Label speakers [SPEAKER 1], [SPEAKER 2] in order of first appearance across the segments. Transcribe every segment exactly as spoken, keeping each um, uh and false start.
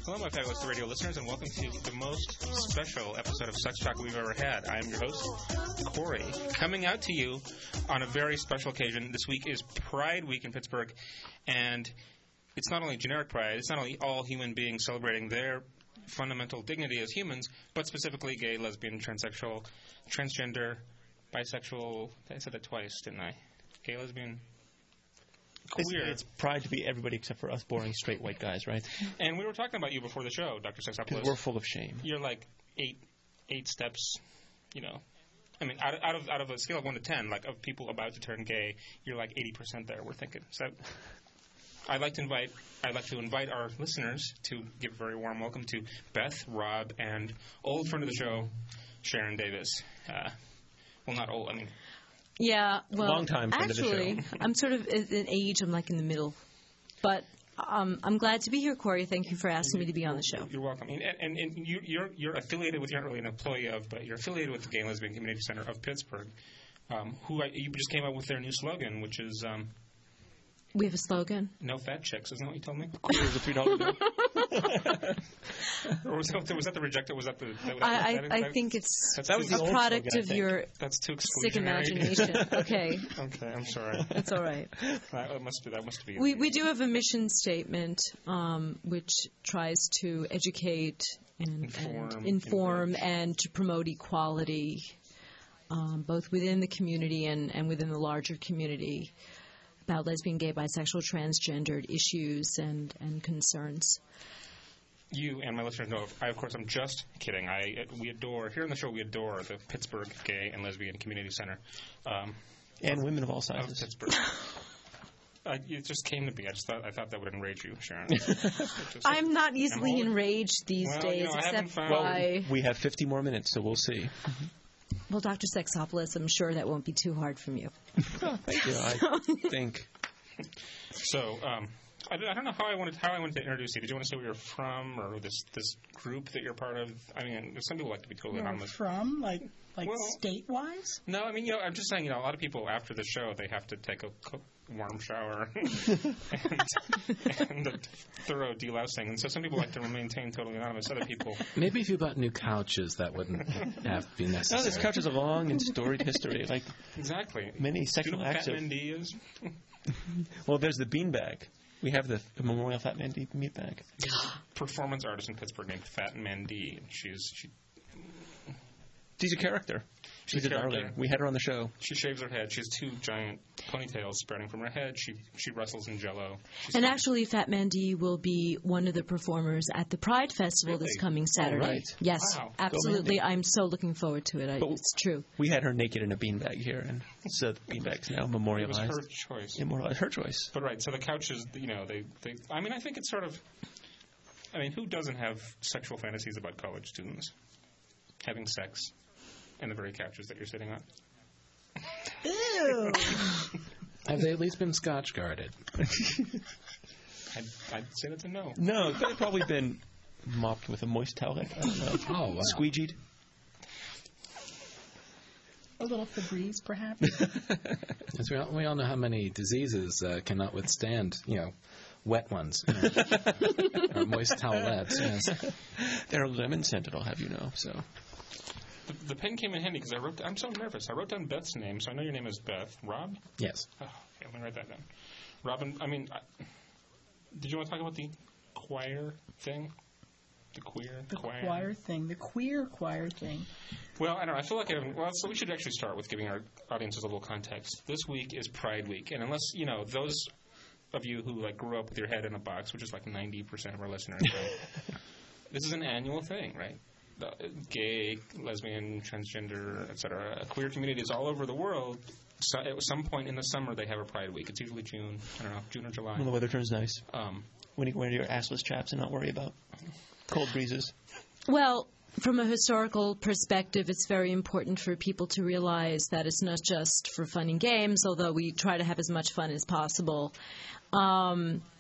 [SPEAKER 1] Hello, my fabulous radio listeners, and welcome to the most special episode of Sex Talk we've ever had. I am your host, Corey, coming out to you on a very special occasion. This week is Pride Week in Pittsburgh, and it's not only generic pride, it's not only all human beings celebrating their fundamental dignity as humans, but specifically gay, lesbian, transsexual, transgender, bisexual. I said that twice, didn't I? Gay, lesbian, queer.
[SPEAKER 2] It's, it's pride to be everybody except for us boring straight white guys, right?
[SPEAKER 1] And we were talking about you before the show, Doctor Sexopoulos.
[SPEAKER 2] Because we're full of shame.
[SPEAKER 1] You're like eight eight steps, you know. I mean, out of, out of out of a scale of one to ten, like of people about to turn gay, you're like eighty percent there. We're thinking. So, I'd like to invite I'd like to invite our listeners to give a very warm welcome to Beth, Rob, and old friend of the show, Sharon Davis. Uh, well, not old. I mean.
[SPEAKER 3] Yeah, well,
[SPEAKER 2] long time friend
[SPEAKER 3] actually,
[SPEAKER 2] of the show.
[SPEAKER 3] I'm sort of in age. I'm like in the middle, but um, I'm glad to be here, Corey. Thank you for asking me to be on the show.
[SPEAKER 1] You're welcome. And, and, and you, you're you're affiliated with. You're not really an employee of, but you're affiliated with the Gay and Lesbian Community Center of Pittsburgh, um, who I, you just came up with their new slogan, which is um,
[SPEAKER 3] we have a slogan.
[SPEAKER 1] "No fat chicks." Isn't that what you told me?
[SPEAKER 2] Quarters of three dollars.
[SPEAKER 1] Or was that, was that the rejected? Was that the? That,
[SPEAKER 3] I,
[SPEAKER 1] that,
[SPEAKER 3] I,
[SPEAKER 1] that,
[SPEAKER 3] I think it's
[SPEAKER 1] that's
[SPEAKER 2] that was
[SPEAKER 1] too,
[SPEAKER 2] the
[SPEAKER 3] a
[SPEAKER 2] old
[SPEAKER 3] product
[SPEAKER 2] slogan,
[SPEAKER 3] of your
[SPEAKER 1] that's too
[SPEAKER 3] sick
[SPEAKER 1] exclusionary.
[SPEAKER 3] imagination. Okay,
[SPEAKER 1] Okay, I'm sorry.
[SPEAKER 3] that's all right.
[SPEAKER 1] That must be. That must be.
[SPEAKER 3] We we do have a mission statement, um, which tries to educate and
[SPEAKER 1] Inform,
[SPEAKER 3] and, inform
[SPEAKER 1] enrich.
[SPEAKER 3] and to promote equality, um, both within the community and, and within the larger community, about lesbian, gay, bisexual, transgendered issues and, and concerns.
[SPEAKER 1] You and my listeners know, I, of course, I'm just kidding. I we adore, here on the show, we adore the Pittsburgh Gay and Lesbian Community Center. Um,
[SPEAKER 2] And
[SPEAKER 1] of,
[SPEAKER 2] women of all
[SPEAKER 1] of
[SPEAKER 2] sizes.
[SPEAKER 1] Pittsburgh. uh, it just came to me. I just thought, I thought that would enrage you, Sharon. Just,
[SPEAKER 3] I'm not easily
[SPEAKER 1] I'm
[SPEAKER 3] enraged these
[SPEAKER 1] Well,
[SPEAKER 3] days,
[SPEAKER 1] you know, I haven't
[SPEAKER 3] except
[SPEAKER 1] found-
[SPEAKER 3] by...
[SPEAKER 2] We have fifty more minutes, so we'll see.
[SPEAKER 3] Well, Doctor Sexopoulos, I'm sure that won't be too hard from you.
[SPEAKER 2] Oh, thank you. I think.
[SPEAKER 1] So, um, I, I don't know how I wanted how I wanted to introduce you. Did you want to say where you're from, or this this group that you're part of? I mean, some people like to be totally
[SPEAKER 4] You're
[SPEAKER 1] anonymous.
[SPEAKER 4] from, like, like
[SPEAKER 1] Well-
[SPEAKER 4] state-wise?
[SPEAKER 1] No, I mean, you know, I'm just saying, you know, a lot of people after the show, they have to take a co- warm shower and, and a thorough delousing. And so some people like to maintain totally anonymous. Other people...
[SPEAKER 5] Maybe if you bought new couches, that wouldn't have been
[SPEAKER 2] No,
[SPEAKER 5] necessary.
[SPEAKER 2] this couch has a long and storied history. Like
[SPEAKER 1] Exactly.
[SPEAKER 2] many
[SPEAKER 1] Do you
[SPEAKER 2] sexual
[SPEAKER 1] know what
[SPEAKER 2] acts
[SPEAKER 1] Fat
[SPEAKER 2] of.
[SPEAKER 1] Man D is?
[SPEAKER 2] Well, there's the beanbag. We have the, the Memorial Fat Man D meat bag.
[SPEAKER 1] Performance artist in Pittsburgh named Fat Man D. She's... She,
[SPEAKER 2] She's a character. She's
[SPEAKER 1] She's a
[SPEAKER 2] a darling.
[SPEAKER 1] character.
[SPEAKER 2] We had her on the show.
[SPEAKER 1] She shaves her head. She has two giant ponytails spreading from her head. She she wrestles in Jello. She's
[SPEAKER 3] And
[SPEAKER 1] fun.
[SPEAKER 3] actually, Fat Mandy will be one of the performers at the Pride Festival
[SPEAKER 1] Really?
[SPEAKER 3] this coming Saturday.
[SPEAKER 2] right.
[SPEAKER 3] Yes,
[SPEAKER 1] Wow. Go
[SPEAKER 3] absolutely. I'm so looking forward to it. I,
[SPEAKER 2] But-
[SPEAKER 3] it's true.
[SPEAKER 2] We had her naked in a beanbag here, and so the beanbag's now
[SPEAKER 1] It was
[SPEAKER 2] memorialized.
[SPEAKER 1] her choice.
[SPEAKER 2] Immortalized. Her choice.
[SPEAKER 1] But right, so the couches, you know, they, they. I mean, I think it's sort of. I mean, who doesn't have sexual fantasies about college students having sex in the very couches that you're sitting on?
[SPEAKER 4] Ew.
[SPEAKER 5] Have they at least been scotch guarded?
[SPEAKER 1] I'd, I'd say that's a no.
[SPEAKER 2] No, they've probably been mopped with a moist towelette. I don't know.
[SPEAKER 5] Oh, wow.
[SPEAKER 2] Squeegeed.
[SPEAKER 4] A little Febreze, perhaps?
[SPEAKER 5] As we, all, we all know how many diseases uh, cannot withstand, you know, wet ones. You know, or moist towelettes, yes.
[SPEAKER 2] They're lemon scented, I'll have you know. So
[SPEAKER 1] The, the pen came in handy because I wrote. I'm so nervous. I wrote down Beth's name, so I know your name is Beth. Rob?
[SPEAKER 5] Yes.
[SPEAKER 1] Oh, okay, let me write that down. Robin. I mean, I, did you want to talk about the choir thing? The queer
[SPEAKER 4] The
[SPEAKER 1] choir.
[SPEAKER 4] choir thing, the queer choir thing.
[SPEAKER 1] Well, I don't know. I feel like I haven't. Well, so we should actually start with giving our audiences a little context. This week is Pride Week, and unless you know those of you who like grew up with your head in a box, which is like ninety percent of our listeners, right? This is an annual thing, right? The gay, lesbian, transgender, et cetera. Queer communities all over the world. So at some point in the summer, they have a Pride Week. It's usually June. I don't know, June or July.
[SPEAKER 2] when the weather turns nice,
[SPEAKER 1] Um,
[SPEAKER 2] when you can wear your assless chaps and not worry about cold breezes.
[SPEAKER 3] Well, from a historical perspective, it's very important for people to realize that it's not just for fun and games, although we try to have as much fun as possible. Um,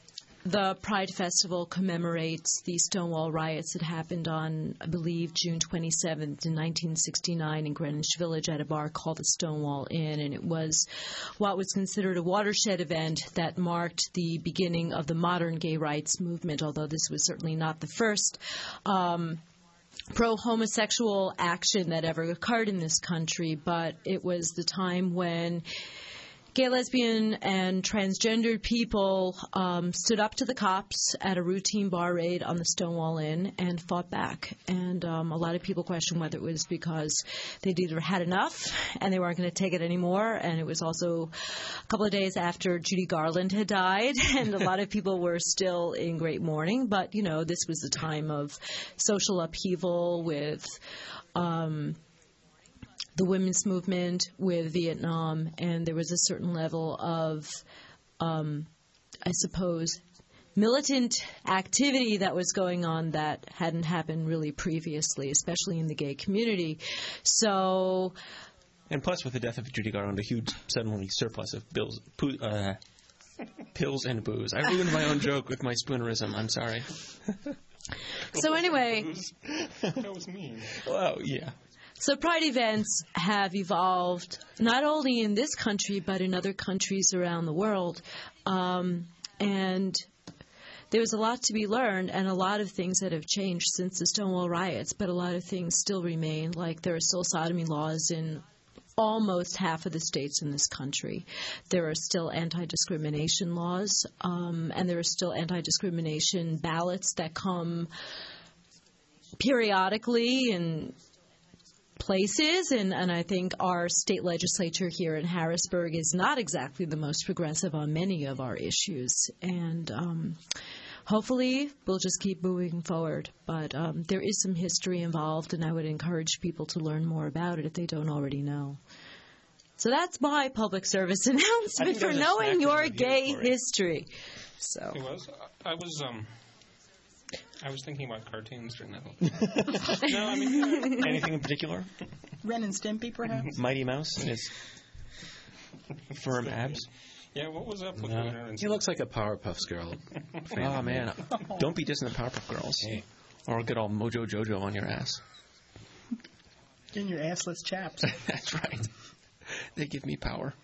[SPEAKER 3] the Pride Festival commemorates the Stonewall riots that happened on, I believe, June twenty-seventh in nineteen sixty-nine in Greenwich Village at a bar called the Stonewall Inn. And it was what was considered a watershed event that marked the beginning of the modern gay rights movement, although this was certainly not the first um, pro-homosexual action that ever occurred in this country. But it was the time when gay, lesbian, and transgendered people um, stood up to the cops at a routine bar raid on the Stonewall Inn and fought back. And um, a lot of people question whether it was because they'd either had enough and they weren't going to take it anymore, and it was also a couple of days after Judy Garland had died, and a lot of people were still in great mourning. But, you know, this was a time of social upheaval with Um, the women's movement, with Vietnam, and there was a certain level of, um, I suppose, militant activity that was going on that hadn't happened really previously, especially in the gay community. So,
[SPEAKER 2] And plus, with the death of Judy Garland, a huge suddenly surplus of bills, poo, uh, pills and booze. I ruined my own joke with my spoonerism. I'm sorry.
[SPEAKER 3] so anyway,
[SPEAKER 1] That was mean.
[SPEAKER 2] Oh, yeah.
[SPEAKER 3] So Pride events have evolved not only in this country but in other countries around the world. Um, and there was a lot to be learned and a lot of things that have changed since the Stonewall riots, but a lot of things still remain. Like there are still sodomy laws in almost half of the states in this country. There are still anti-discrimination laws, um, and there are still anti-discrimination ballots that come periodically and places, and, and I think our state legislature here in Harrisburg is not exactly the most progressive on many of our issues. And um, hopefully we'll just keep moving forward. But um, there is some history involved, and I would encourage people to learn more about it if they don't already know. So that's my public service announcement for
[SPEAKER 2] there's a
[SPEAKER 3] knowing
[SPEAKER 2] snack
[SPEAKER 3] your
[SPEAKER 2] review
[SPEAKER 3] gay
[SPEAKER 2] for it.
[SPEAKER 3] history. So.
[SPEAKER 1] It was. I was. Um. I was thinking about cartoons during that whole. No, I mean.
[SPEAKER 2] Anything in particular?
[SPEAKER 4] Ren and Stimpy, perhaps?
[SPEAKER 2] Mighty Mouse and his firm abs.
[SPEAKER 1] Yeah, what was up with
[SPEAKER 5] No,
[SPEAKER 1] Ren and
[SPEAKER 5] he looks like a Powerpuff Girl. fan.
[SPEAKER 2] Oh, man. Don't be dissing the Powerpuff Girls.
[SPEAKER 5] Hey.
[SPEAKER 2] Or I'll get all Mojo Jojo on your ass.
[SPEAKER 4] In your assless chaps.
[SPEAKER 2] That's right. They give me power.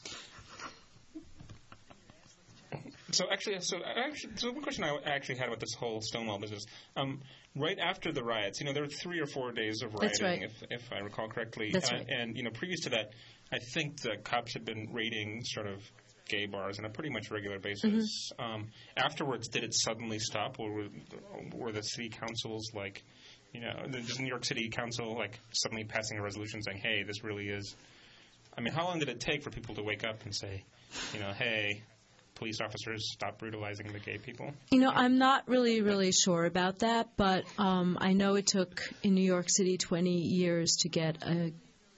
[SPEAKER 1] So actually, so actually, so one question I actually had about this whole Stonewall business. Um, right after the riots, you know, there were three or four days of rioting,
[SPEAKER 3] That's right.
[SPEAKER 1] if if I recall correctly.
[SPEAKER 3] That's
[SPEAKER 1] uh,
[SPEAKER 3] right.
[SPEAKER 1] And you know, previous to that, I think the cops had been raiding sort of gay bars on a pretty much regular basis.
[SPEAKER 3] Mm-hmm.
[SPEAKER 1] Um, afterwards, did it suddenly stop, or were, were the city councils like, you know, does New York City Council like suddenly passing a resolution saying, "Hey, this really is"? I mean, how long did it take for people to wake up and say, you know, "Hey, police officers, stop brutalizing the gay people"?
[SPEAKER 3] You know, I'm not really, really sure about that, but um, I know it took in New York City twenty years to get a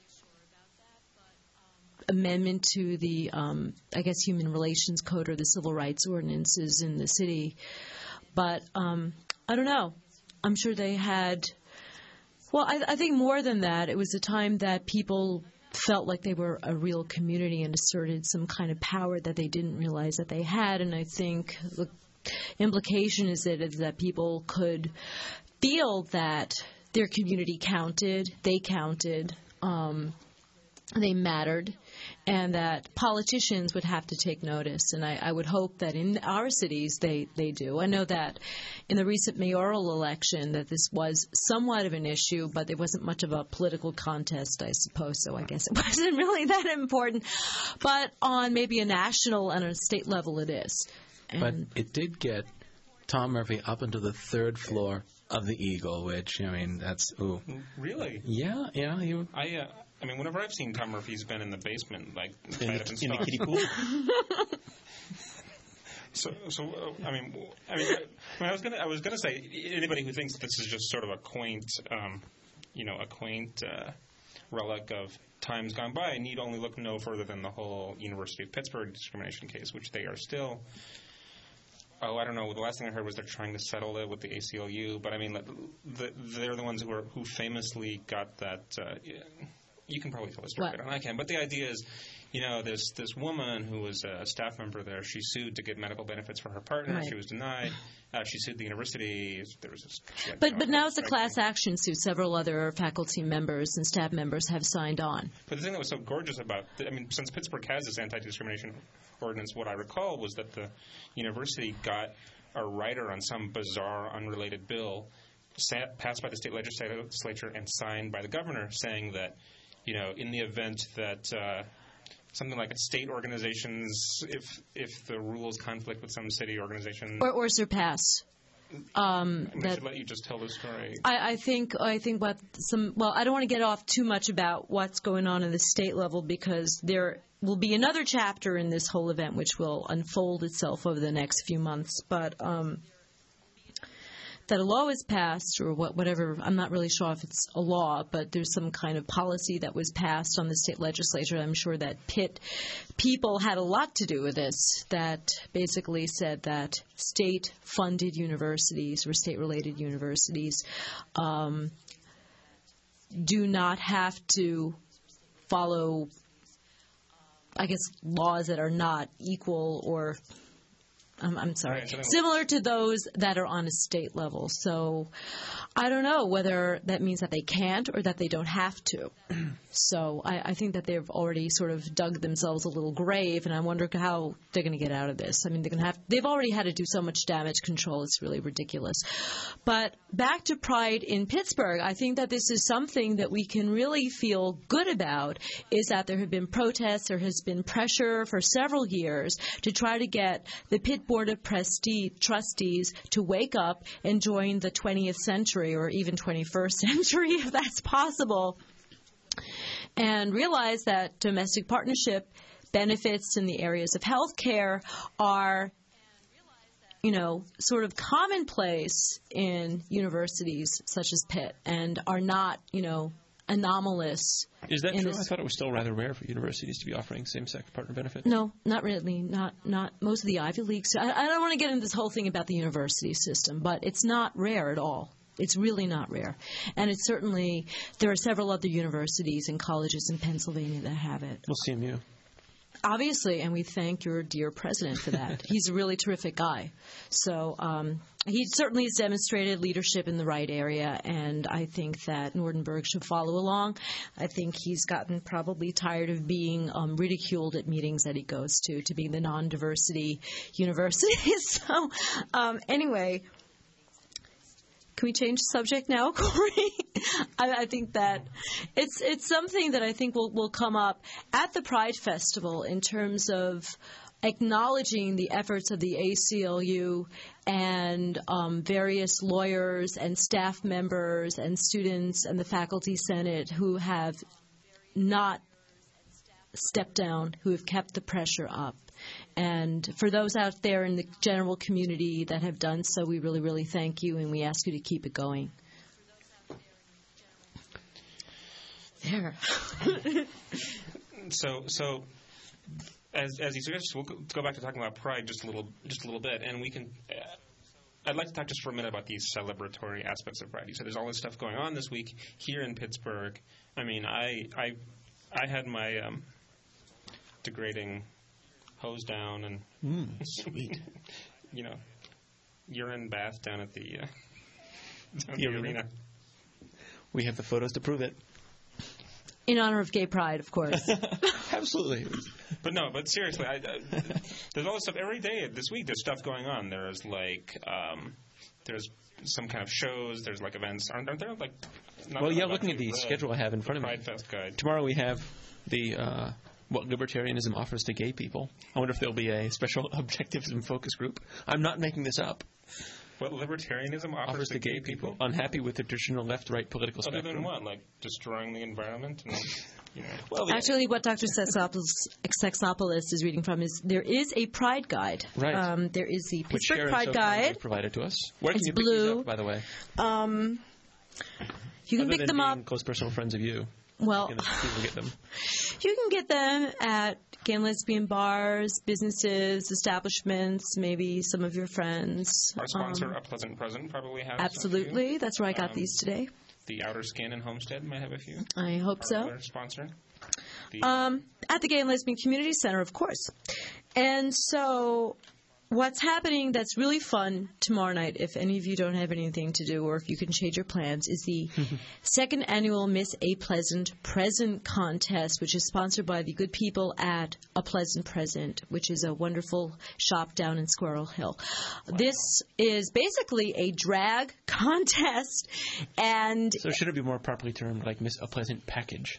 [SPEAKER 3] amendment to the, um, I guess, Human Relations Code or the Civil Rights Ordinances in the city. But um, I don't know. I'm sure they had, well, I, I think more than that, it was a time that people felt like they were a real community and asserted some kind of power that they didn't realize that they had. And I think the implication is that, is that people could feel that their community counted, they counted, um, they mattered, and that politicians would have to take notice. And I, I would hope that in our cities they, they do. I know that in the recent mayoral election that this was somewhat of an issue, but there wasn't much of a political contest, I suppose, so I guess it wasn't really that important. But on maybe a national and a state level it is. And
[SPEAKER 5] But it did get Tom Murphy up into the third floor of the Eagle, which, I mean, that's, ooh.
[SPEAKER 1] Really?
[SPEAKER 5] Yeah, yeah. He,
[SPEAKER 1] I, uh, I mean, whenever I've seen Tom Murphy, he's been in the basement, like
[SPEAKER 2] In
[SPEAKER 1] tied up in
[SPEAKER 2] the, in the
[SPEAKER 1] stocks.
[SPEAKER 2] kiddie pool?
[SPEAKER 1] So, so uh, I mean, I mean, I, I, mean, I was gonna, I was gonna say, anybody who thinks this is just sort of a quaint, um, you know, a quaint uh, relic of times gone by, need only look no further than the whole University of Pittsburgh discrimination case, which they are still. Oh, I don't know. The last thing I heard was they're trying to settle it with the A C L U, but I mean, the, they're the ones who are who famously got that, uh, you can probably tell the story
[SPEAKER 3] What?
[SPEAKER 1] better than I can, but the idea is, you know, this this woman who was a staff member there, she sued to get medical benefits for her partner.
[SPEAKER 3] Right.
[SPEAKER 1] She was denied. Uh, she sued the university. There was this, she had,
[SPEAKER 3] But
[SPEAKER 1] you know,
[SPEAKER 3] but now it's a
[SPEAKER 1] strike.
[SPEAKER 3] class action suit. Several other faculty members and staff members have signed on.
[SPEAKER 1] But the thing that was so gorgeous about, I mean, since Pittsburgh has this anti-discrimination ordinance, what I recall was that the university got a rider on some bizarre, unrelated bill sat, passed by the state legislature and signed by the governor, saying that, you know, in the event that uh, something like state organizations, if if the rules conflict with some city organization,
[SPEAKER 3] Or, or surpass. Um,
[SPEAKER 1] I, mean, I
[SPEAKER 3] that
[SPEAKER 1] should let you just tell the story.
[SPEAKER 3] I, I think I think what some well I don't want to get off too much about what's going on in the state level, because there will be another chapter in this whole event which will unfold itself over the next few months. But um, that a law was passed, or what, whatever, I'm not really sure if it's a law, but there's some kind of policy that was passed on the state legislature. I'm sure that Pitt people had a lot to do with this, that basically said that state-funded universities or state-related universities um, do not have to follow, I guess, laws that are not equal or I'm, I'm sorry,
[SPEAKER 1] Right, so then-
[SPEAKER 3] similar to those that are on a state level. So I don't know whether that means that they can't or that they don't have to. So I, I think that they've already sort of dug themselves a little grave, and I wonder how they're going to get out of this. I mean, they're going to have they've already had to do so much damage control. It's really ridiculous. But back to Pride in Pittsburgh, I think that this is something that we can really feel good about, is that there have been protests, there has been pressure for several years to try to get the Pitt Board of Trustee- Trustees to wake up and join the twentieth century, or even twenty-first century, if that's possible, and realize that domestic partnership benefits in the areas of health care are, you know, sort of commonplace in universities such as Pitt, and are not, you know, anomalous.
[SPEAKER 2] Is that
[SPEAKER 3] in
[SPEAKER 2] true?
[SPEAKER 3] this-
[SPEAKER 2] I thought it was still rather rare for universities to be offering same-sex partner benefits.
[SPEAKER 3] No, not really. Not not most of the Ivy Leagues. I, I don't want to get into this whole thing about the university system, but it's not rare at all. It's really not rare. And it's certainly, there are several other universities and colleges in Pennsylvania that have it.
[SPEAKER 2] Well, C M U.
[SPEAKER 3] Obviously, and we thank your dear president for that. He's a really terrific guy. So um, he certainly has demonstrated leadership in the right area, and I think that Nordenberg should follow along. I think he's gotten probably tired of being um, ridiculed at meetings that he goes to, to being the non-diversity university. So um, anyway, can we change the subject now, Corey? I, I think that it's it's something that I think will, will come up at the Pride Festival in terms of acknowledging the efforts of the A C L U and um, various lawyers and staff members and students and the faculty senate who have not stepped down, who have kept the pressure up. And for those out there in the general community that have done so, we really, really thank you, and we ask you to keep it going. There.
[SPEAKER 1] So, so as as you suggested, we'll go, go back to talking about Pride just a little, just a little bit, and we can. Uh, I'd like to talk just for a minute about these celebratory aspects of Pride. You said there's all this stuff going on this week here in Pittsburgh. I mean, I I I had my um, degrading hose down and
[SPEAKER 2] Mm, sweet.
[SPEAKER 1] you know, urine bath down at the uh, down
[SPEAKER 2] The
[SPEAKER 1] the
[SPEAKER 2] arena.
[SPEAKER 1] arena.
[SPEAKER 2] We have the photos to prove it.
[SPEAKER 3] In honor of gay pride, of course.
[SPEAKER 2] Absolutely.
[SPEAKER 1] But no, but seriously, I, I, there's all this stuff every day this week. There's stuff going on. There's like, um, there's some kind of shows. There's like events. Aren't, aren't there like? Not
[SPEAKER 2] Well,
[SPEAKER 1] that
[SPEAKER 2] yeah,
[SPEAKER 1] I've
[SPEAKER 2] looking at
[SPEAKER 1] actually
[SPEAKER 2] the
[SPEAKER 1] read
[SPEAKER 2] schedule I have in front of me.
[SPEAKER 1] Pride Fest guide.
[SPEAKER 2] Tomorrow we have the uh, what libertarianism offers to gay people. I wonder if there'll be a special objectivism focus group. I'm not making this up.
[SPEAKER 1] What libertarianism offers,
[SPEAKER 2] Offers to gay people unhappy with the traditional left-right political
[SPEAKER 1] Other
[SPEAKER 2] spectrum.
[SPEAKER 1] than what? Like destroying the environment and, you know.
[SPEAKER 2] Well, the-
[SPEAKER 3] Actually, what Doctor Sexopoulos, Sexopoulos is reading from is there is a Pride Guide.
[SPEAKER 2] Right.
[SPEAKER 3] Um, there is the
[SPEAKER 2] which
[SPEAKER 3] Pittsburgh
[SPEAKER 2] Sharon
[SPEAKER 3] Pride
[SPEAKER 2] so kindly
[SPEAKER 3] Guide.
[SPEAKER 2] provided to us. Where can
[SPEAKER 3] It's
[SPEAKER 2] you pick
[SPEAKER 3] blue.
[SPEAKER 2] these up, by the way?
[SPEAKER 3] Um, you can
[SPEAKER 2] Other
[SPEAKER 3] pick
[SPEAKER 2] than
[SPEAKER 3] them
[SPEAKER 2] being
[SPEAKER 3] up.
[SPEAKER 2] close personal friends of you.
[SPEAKER 3] Well,
[SPEAKER 2] Can people get them?
[SPEAKER 3] you can get them at gay and lesbian bars, businesses, establishments, maybe some of your friends.
[SPEAKER 1] Our sponsor,
[SPEAKER 3] Um,
[SPEAKER 1] A Pleasant Present, probably has. a few.
[SPEAKER 3] absolutely. That's where I got
[SPEAKER 1] Um,
[SPEAKER 3] these today.
[SPEAKER 1] the Outer Skin in Homestead might have a few.
[SPEAKER 3] I hope so.
[SPEAKER 1] Our sponsor. The,
[SPEAKER 3] Um, at the Gay and Lesbian Community Center, of course. And so what's happening that's really fun tomorrow night, if any of you don't have anything to do or if you can change your plans, is the second annual Miss A Pleasant Present contest, which is sponsored by the good people at A Pleasant Present, which is a wonderful shop down in Squirrel Hill. This is basically a drag contest, and
[SPEAKER 2] So should it be more properly termed like Miss A Pleasant Package?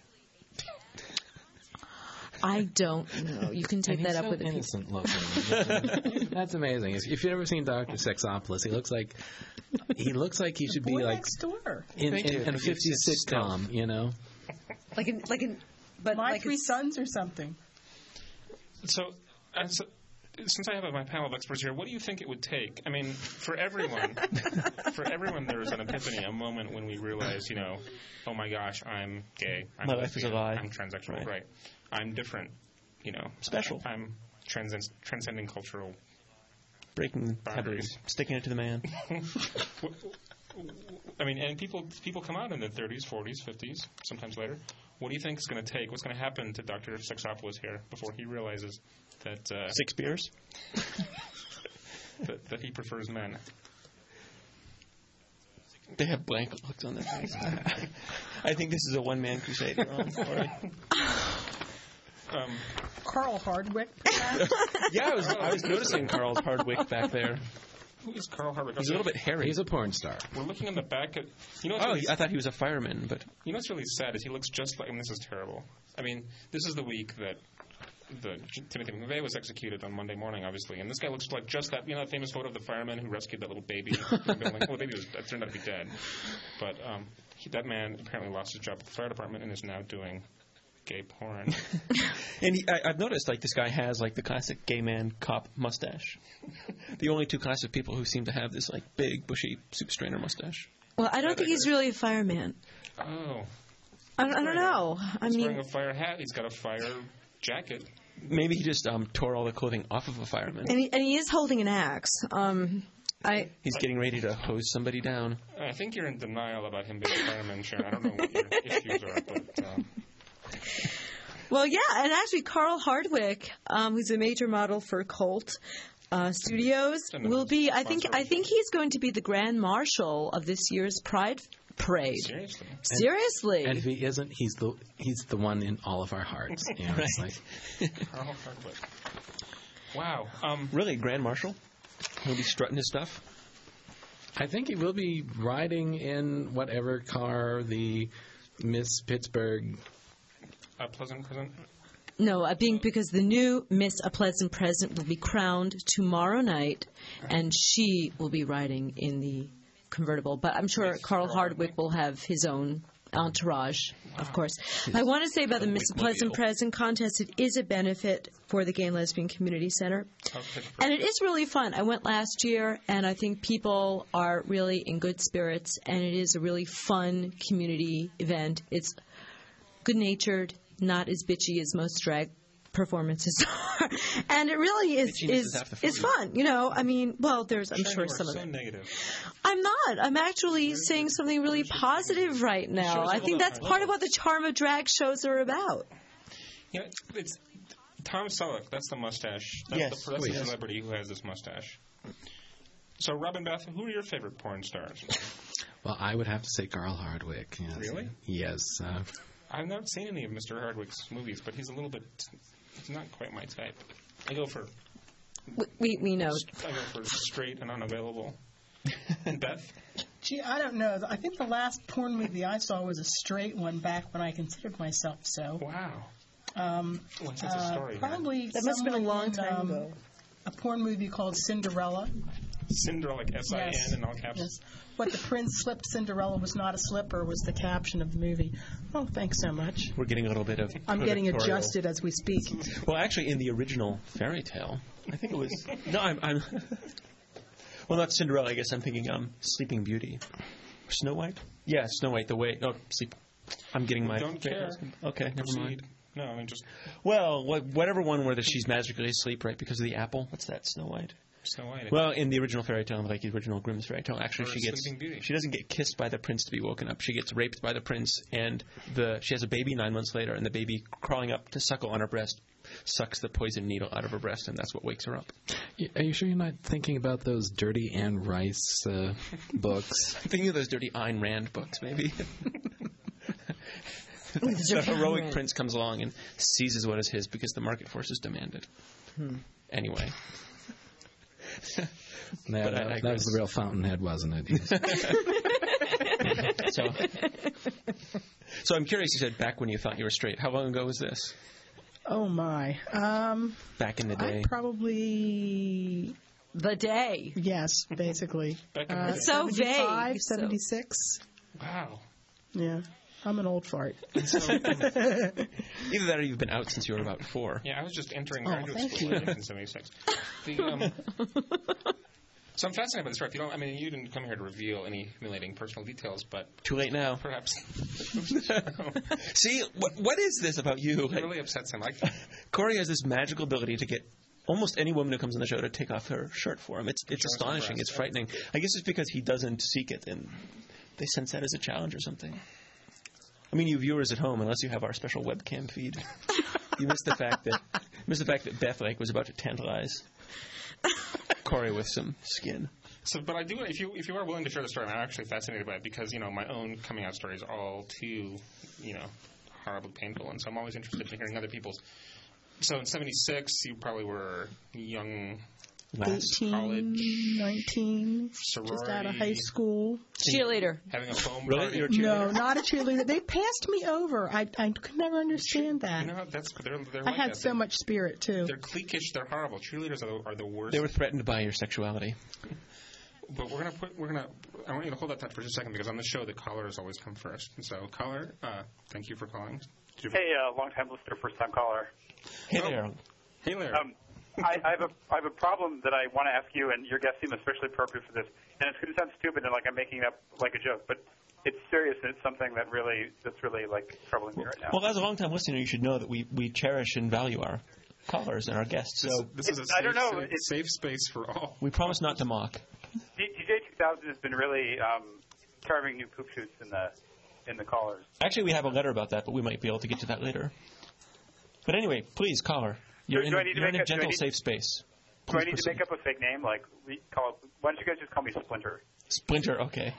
[SPEAKER 3] I don't know. You can take
[SPEAKER 5] And
[SPEAKER 3] that
[SPEAKER 5] he's
[SPEAKER 3] up
[SPEAKER 5] so
[SPEAKER 3] with the people.
[SPEAKER 5] innocent looking. That's amazing. If you've ever seen Doctor Sexopolis, he looks like he looks like he should
[SPEAKER 4] Boy
[SPEAKER 5] be like
[SPEAKER 4] next door.
[SPEAKER 5] in,
[SPEAKER 2] Thank you.
[SPEAKER 5] in, in a fifties sitcom, you know.
[SPEAKER 3] Like in, like in, but
[SPEAKER 4] My
[SPEAKER 3] like
[SPEAKER 4] Three
[SPEAKER 3] it's-
[SPEAKER 4] Sons or something.
[SPEAKER 1] So, uh, so, since I have my panel of experts here, what do you think it would take? I mean, for everyone, for everyone, there is an epiphany, a moment when we realize, you know, oh my gosh, I'm gay. I'm
[SPEAKER 2] My life is a
[SPEAKER 1] lesbian,
[SPEAKER 2] lie.
[SPEAKER 1] I'm transsexual.
[SPEAKER 2] Right.
[SPEAKER 1] Right. I'm different. You know,
[SPEAKER 2] Special.
[SPEAKER 1] I'm transcend, transcending cultural.
[SPEAKER 2] Breaking
[SPEAKER 1] Boundaries.
[SPEAKER 2] taboos, sticking it to the man.
[SPEAKER 1] I mean, and people people come out in their thirties, forties, fifties, sometimes later. What do you think is going to take? What's going to happen to Doctor Sexopolis here before he realizes that uh,
[SPEAKER 2] Six beers?
[SPEAKER 1] that, that he prefers men?
[SPEAKER 2] They have blank looks on their face. I think this is a one-man crusade. You're on for it.
[SPEAKER 1] Um,
[SPEAKER 4] Carl Hardwick.
[SPEAKER 2] Yeah, I was, I was noticing Carl Hardwick back there.
[SPEAKER 1] who is Carl Hardwick?
[SPEAKER 2] He's a little bit hairy.
[SPEAKER 5] He's a porn star.
[SPEAKER 1] We're looking on the back at. You know what's
[SPEAKER 2] Oh,
[SPEAKER 1] really,
[SPEAKER 2] I thought he was a fireman, but
[SPEAKER 1] you know what's really sad is he looks just like. I mean, this is terrible. I mean, this is the week that the Timothy McVeigh was executed on Monday morning, obviously, and this guy looks like just that. You know, that famous photo of the fireman who rescued that little baby. From the building? Well, the baby was it turned out to be dead, but um, he, that man apparently lost his job at the fire department and is now doing gay porn.
[SPEAKER 2] and he, I, I've noticed like this guy has like the classic gay man cop mustache. The only two classic people who seem to have this like big bushy soup strainer mustache.
[SPEAKER 3] Well, I don't think he's really a fireman.
[SPEAKER 1] Oh,
[SPEAKER 3] I don't, I don't know. I
[SPEAKER 1] he's
[SPEAKER 3] mean,
[SPEAKER 1] wearing a fire hat. He's got a fire jacket.
[SPEAKER 2] Maybe he just um, tore all the clothing off of a fireman.
[SPEAKER 3] and he, and he is holding an axe. Um, I
[SPEAKER 2] He's getting ready to hose somebody down.
[SPEAKER 1] I think you're in denial about him being a fireman, Sharon. I don't know what your issues are, but. Um,
[SPEAKER 3] Well, yeah, and actually, Carl Hardwick, um, who's a major model for Colt uh, Studios,
[SPEAKER 1] And the
[SPEAKER 3] will be. I think.
[SPEAKER 1] sponsor.
[SPEAKER 3] I think he's going to be the grand marshal of this year's Pride Parade.
[SPEAKER 1] seriously.
[SPEAKER 3] Seriously.
[SPEAKER 5] And if he isn't, he's the he's the one in all of our hearts. You know, it's like
[SPEAKER 1] Carl Hardwick. Wow. Um,
[SPEAKER 2] Really, Grand Marshal? He'll be strutting his stuff.
[SPEAKER 5] I think he will be riding in whatever car the Miss Pittsburgh.
[SPEAKER 1] a pleasant present.
[SPEAKER 3] No, uh, being because the new Miss A Pleasant Present will be crowned tomorrow night, and she will be riding in the convertible. But I'm sure
[SPEAKER 1] Miss
[SPEAKER 3] Carl
[SPEAKER 1] Carl
[SPEAKER 3] Hardwick will have his own entourage, of course. I want to say about the Miss A Pleasant Present contest, it is a benefit for the Gay and Lesbian Community Center.
[SPEAKER 1] Of Pittsburgh.
[SPEAKER 3] And it is really fun. I went last year, and I think people are really in good spirits, and it is a really fun community event. It's good-natured, not as bitchy as most drag performances are, and it really is
[SPEAKER 2] Bitchiness
[SPEAKER 3] is
[SPEAKER 2] is half the fun.
[SPEAKER 3] is fun. You know, I mean, well, there's I'm
[SPEAKER 1] Sharon,
[SPEAKER 3] sure
[SPEAKER 1] you are
[SPEAKER 3] some of
[SPEAKER 1] so
[SPEAKER 3] it.
[SPEAKER 1] negative.
[SPEAKER 3] I'm not. I'm actually saying something really positive right now.
[SPEAKER 1] Shows
[SPEAKER 3] I
[SPEAKER 1] all
[SPEAKER 3] think
[SPEAKER 1] about
[SPEAKER 3] that's
[SPEAKER 1] our
[SPEAKER 3] part of
[SPEAKER 1] levels.
[SPEAKER 3] what the charm of drag shows are about.
[SPEAKER 1] You know, it's Tom Selleck. That's the mustache. That's
[SPEAKER 2] Yes.
[SPEAKER 1] the, that's
[SPEAKER 5] Oh,
[SPEAKER 1] the
[SPEAKER 5] yes.
[SPEAKER 1] celebrity who has this mustache. So, Robin Beth, who are your favorite porn stars?
[SPEAKER 5] Well, I would have to say Carl Hardwick. Yes.
[SPEAKER 1] Really?
[SPEAKER 5] Yes. Uh,
[SPEAKER 1] I've not seen any of Mister Hardwick's movies, but he's a little bit. He's not quite my type. I go for.
[SPEAKER 3] We we, we know.
[SPEAKER 1] I go for straight and unavailable. And Beth.
[SPEAKER 4] Gee, I don't know. I think the last porn movie I saw was a straight one back when I considered myself so.
[SPEAKER 1] Wow.
[SPEAKER 4] Um,
[SPEAKER 1] What's the
[SPEAKER 4] uh,
[SPEAKER 1] story? here?
[SPEAKER 4] probably
[SPEAKER 3] That must have been a
[SPEAKER 4] someone
[SPEAKER 3] long
[SPEAKER 4] in,
[SPEAKER 3] time
[SPEAKER 4] um,
[SPEAKER 3] ago.
[SPEAKER 4] A porn movie called Cinderella.
[SPEAKER 1] Cinderella, like S I N
[SPEAKER 4] Yes.
[SPEAKER 1] in all caps.
[SPEAKER 4] Yes. What the prince slipped Cinderella was not a slipper was the caption of the movie. Oh, thanks so much.
[SPEAKER 2] We're getting a little bit of.
[SPEAKER 4] I'm getting
[SPEAKER 2] editorial.
[SPEAKER 4] adjusted as we speak.
[SPEAKER 2] Well, actually, in the original fairy tale, I think it was. No, I'm. I'm well, not Cinderella. I guess I'm thinking um, Sleeping Beauty, Snow White. Yeah, Snow White. The way. Oh, sleep. I'm getting my.
[SPEAKER 1] Don't care.
[SPEAKER 2] Okay, never
[SPEAKER 1] Proceed.
[SPEAKER 2] mind.
[SPEAKER 1] No, I mean just.
[SPEAKER 2] Well, wha- whatever one where the, she's magically asleep, right, because of the apple. What's that? Snow White.
[SPEAKER 1] Snow White.
[SPEAKER 2] Well, in the original fairy tale, like the original Grimm's fairy tale, actually,
[SPEAKER 1] Or
[SPEAKER 2] she gets
[SPEAKER 1] Sleeping Beauty.
[SPEAKER 2] she doesn't get kissed by the prince to be woken up. She gets raped by the prince, and the she has a baby nine months later, and the baby crawling up to suckle on her breast sucks the poison needle out of her breast, and that's what wakes her up.
[SPEAKER 5] Y- Are you sure you're not thinking about those dirty Anne Rice uh, books?
[SPEAKER 2] I'm thinking of those dirty Ayn Rand books, maybe. The heroic prince comes along and seizes what is his because the market forces demand it.
[SPEAKER 3] Hmm.
[SPEAKER 2] Anyway.
[SPEAKER 5] No,
[SPEAKER 2] But I
[SPEAKER 5] that,
[SPEAKER 2] like
[SPEAKER 5] that was
[SPEAKER 2] this.
[SPEAKER 5] the real Fountainhead, wasn't it?
[SPEAKER 2] So, so I'm curious, you said back when you thought you were straight. How long ago was this?
[SPEAKER 4] Oh my. Um,
[SPEAKER 2] Back in the day?
[SPEAKER 4] I probably
[SPEAKER 3] The day.
[SPEAKER 4] yes, basically.
[SPEAKER 1] Back in
[SPEAKER 4] Uh,
[SPEAKER 1] the day.
[SPEAKER 3] So vague.
[SPEAKER 4] seventy-five,
[SPEAKER 3] So-
[SPEAKER 4] seventy-six.
[SPEAKER 1] Wow.
[SPEAKER 4] Yeah, I'm an old fart.
[SPEAKER 2] Either that or you've been out since you were about four.
[SPEAKER 1] Yeah, I was just entering
[SPEAKER 4] Oh,
[SPEAKER 1] graduate
[SPEAKER 4] thank
[SPEAKER 1] school
[SPEAKER 4] you.
[SPEAKER 1] in nineteen seventy-six. The, um, so I'm fascinated by this story. If you don't, I mean, you didn't come here to reveal any humiliating personal details, but
[SPEAKER 2] Too late now.
[SPEAKER 1] perhaps
[SPEAKER 2] See, what what is this about you?
[SPEAKER 1] it
[SPEAKER 2] Like,
[SPEAKER 1] really upsets him. Like,
[SPEAKER 2] Corey has this magical ability to get almost any woman who comes on the show to take off her shirt for him. It's it's
[SPEAKER 1] Show us some
[SPEAKER 2] astonishing.
[SPEAKER 1] breasts.
[SPEAKER 2] It's frightening. I guess it's because he doesn't seek it, and they sense that as a challenge or something. I mean, you viewers at home, unless you have our special webcam feed, you missed the fact that missed the fact that Beth Lake was about to tantalize Corey with some skin.
[SPEAKER 1] so, but I do. If you if you are willing to share the story, I'm actually fascinated by it because you know my own coming out story is all too, you know, horribly painful, and so I'm always interested in hearing other people's. So in seventy-six, you probably were young,
[SPEAKER 2] Last.
[SPEAKER 1] college,
[SPEAKER 4] eighteen, nineteen,
[SPEAKER 1] sorority,
[SPEAKER 4] just out of high school.
[SPEAKER 3] Cheerleader.
[SPEAKER 1] having a foam
[SPEAKER 2] Really?
[SPEAKER 1] party.
[SPEAKER 2] You're a cheerleader?
[SPEAKER 4] No, not a cheerleader. They passed me over. I, I could never understand that.
[SPEAKER 1] You know, that's they're, they're
[SPEAKER 4] I
[SPEAKER 1] like
[SPEAKER 4] had
[SPEAKER 1] that.
[SPEAKER 4] so
[SPEAKER 1] They're-
[SPEAKER 4] much spirit, too.
[SPEAKER 1] They're cliquish. They're horrible. Cheerleaders are the, are the worst.
[SPEAKER 2] They were threatened by your sexuality.
[SPEAKER 1] But we're gonna put. We're gonna. I want you to hold that thought for just a second because on the show the callers always come first. And so caller, uh, thank you for calling. Did you-
[SPEAKER 6] Hey, uh, long-time listener, first-time caller.
[SPEAKER 2] Hey
[SPEAKER 1] Oh.
[SPEAKER 2] there.
[SPEAKER 1] Hey, Larry.
[SPEAKER 6] Um, I, I have a I have a problem that I want to ask you, and your guest seems especially appropriate for this. And it's going to sound stupid and like I'm making it up like a joke, but it's serious and it's something that really that's really like troubling me right now.
[SPEAKER 2] Well, as a long-time listener, you should know that we, we cherish and value our callers and our guests.
[SPEAKER 1] this,
[SPEAKER 2] So
[SPEAKER 1] this is a
[SPEAKER 6] I
[SPEAKER 1] safe,
[SPEAKER 6] don't know,
[SPEAKER 1] safe,
[SPEAKER 6] it's-
[SPEAKER 1] safe space for all.
[SPEAKER 2] we promise not to mock.
[SPEAKER 6] D J two thousand has been really um, carving new poop shoots in the in the callers.
[SPEAKER 2] Actually, we have a letter about that, but we might be able to get to that later. But anyway, please, caller. You're
[SPEAKER 6] Do-
[SPEAKER 2] in,
[SPEAKER 6] do
[SPEAKER 2] a,
[SPEAKER 6] I need to
[SPEAKER 2] you're in
[SPEAKER 6] make
[SPEAKER 2] a
[SPEAKER 6] a- do I
[SPEAKER 2] gentle,
[SPEAKER 6] need-
[SPEAKER 2] safe space.
[SPEAKER 6] Do I
[SPEAKER 2] Please
[SPEAKER 6] need to
[SPEAKER 2] proceed.
[SPEAKER 6] make up a fake name? Like, we call why don't you guys just call me Splinter?
[SPEAKER 2] Splinter, okay.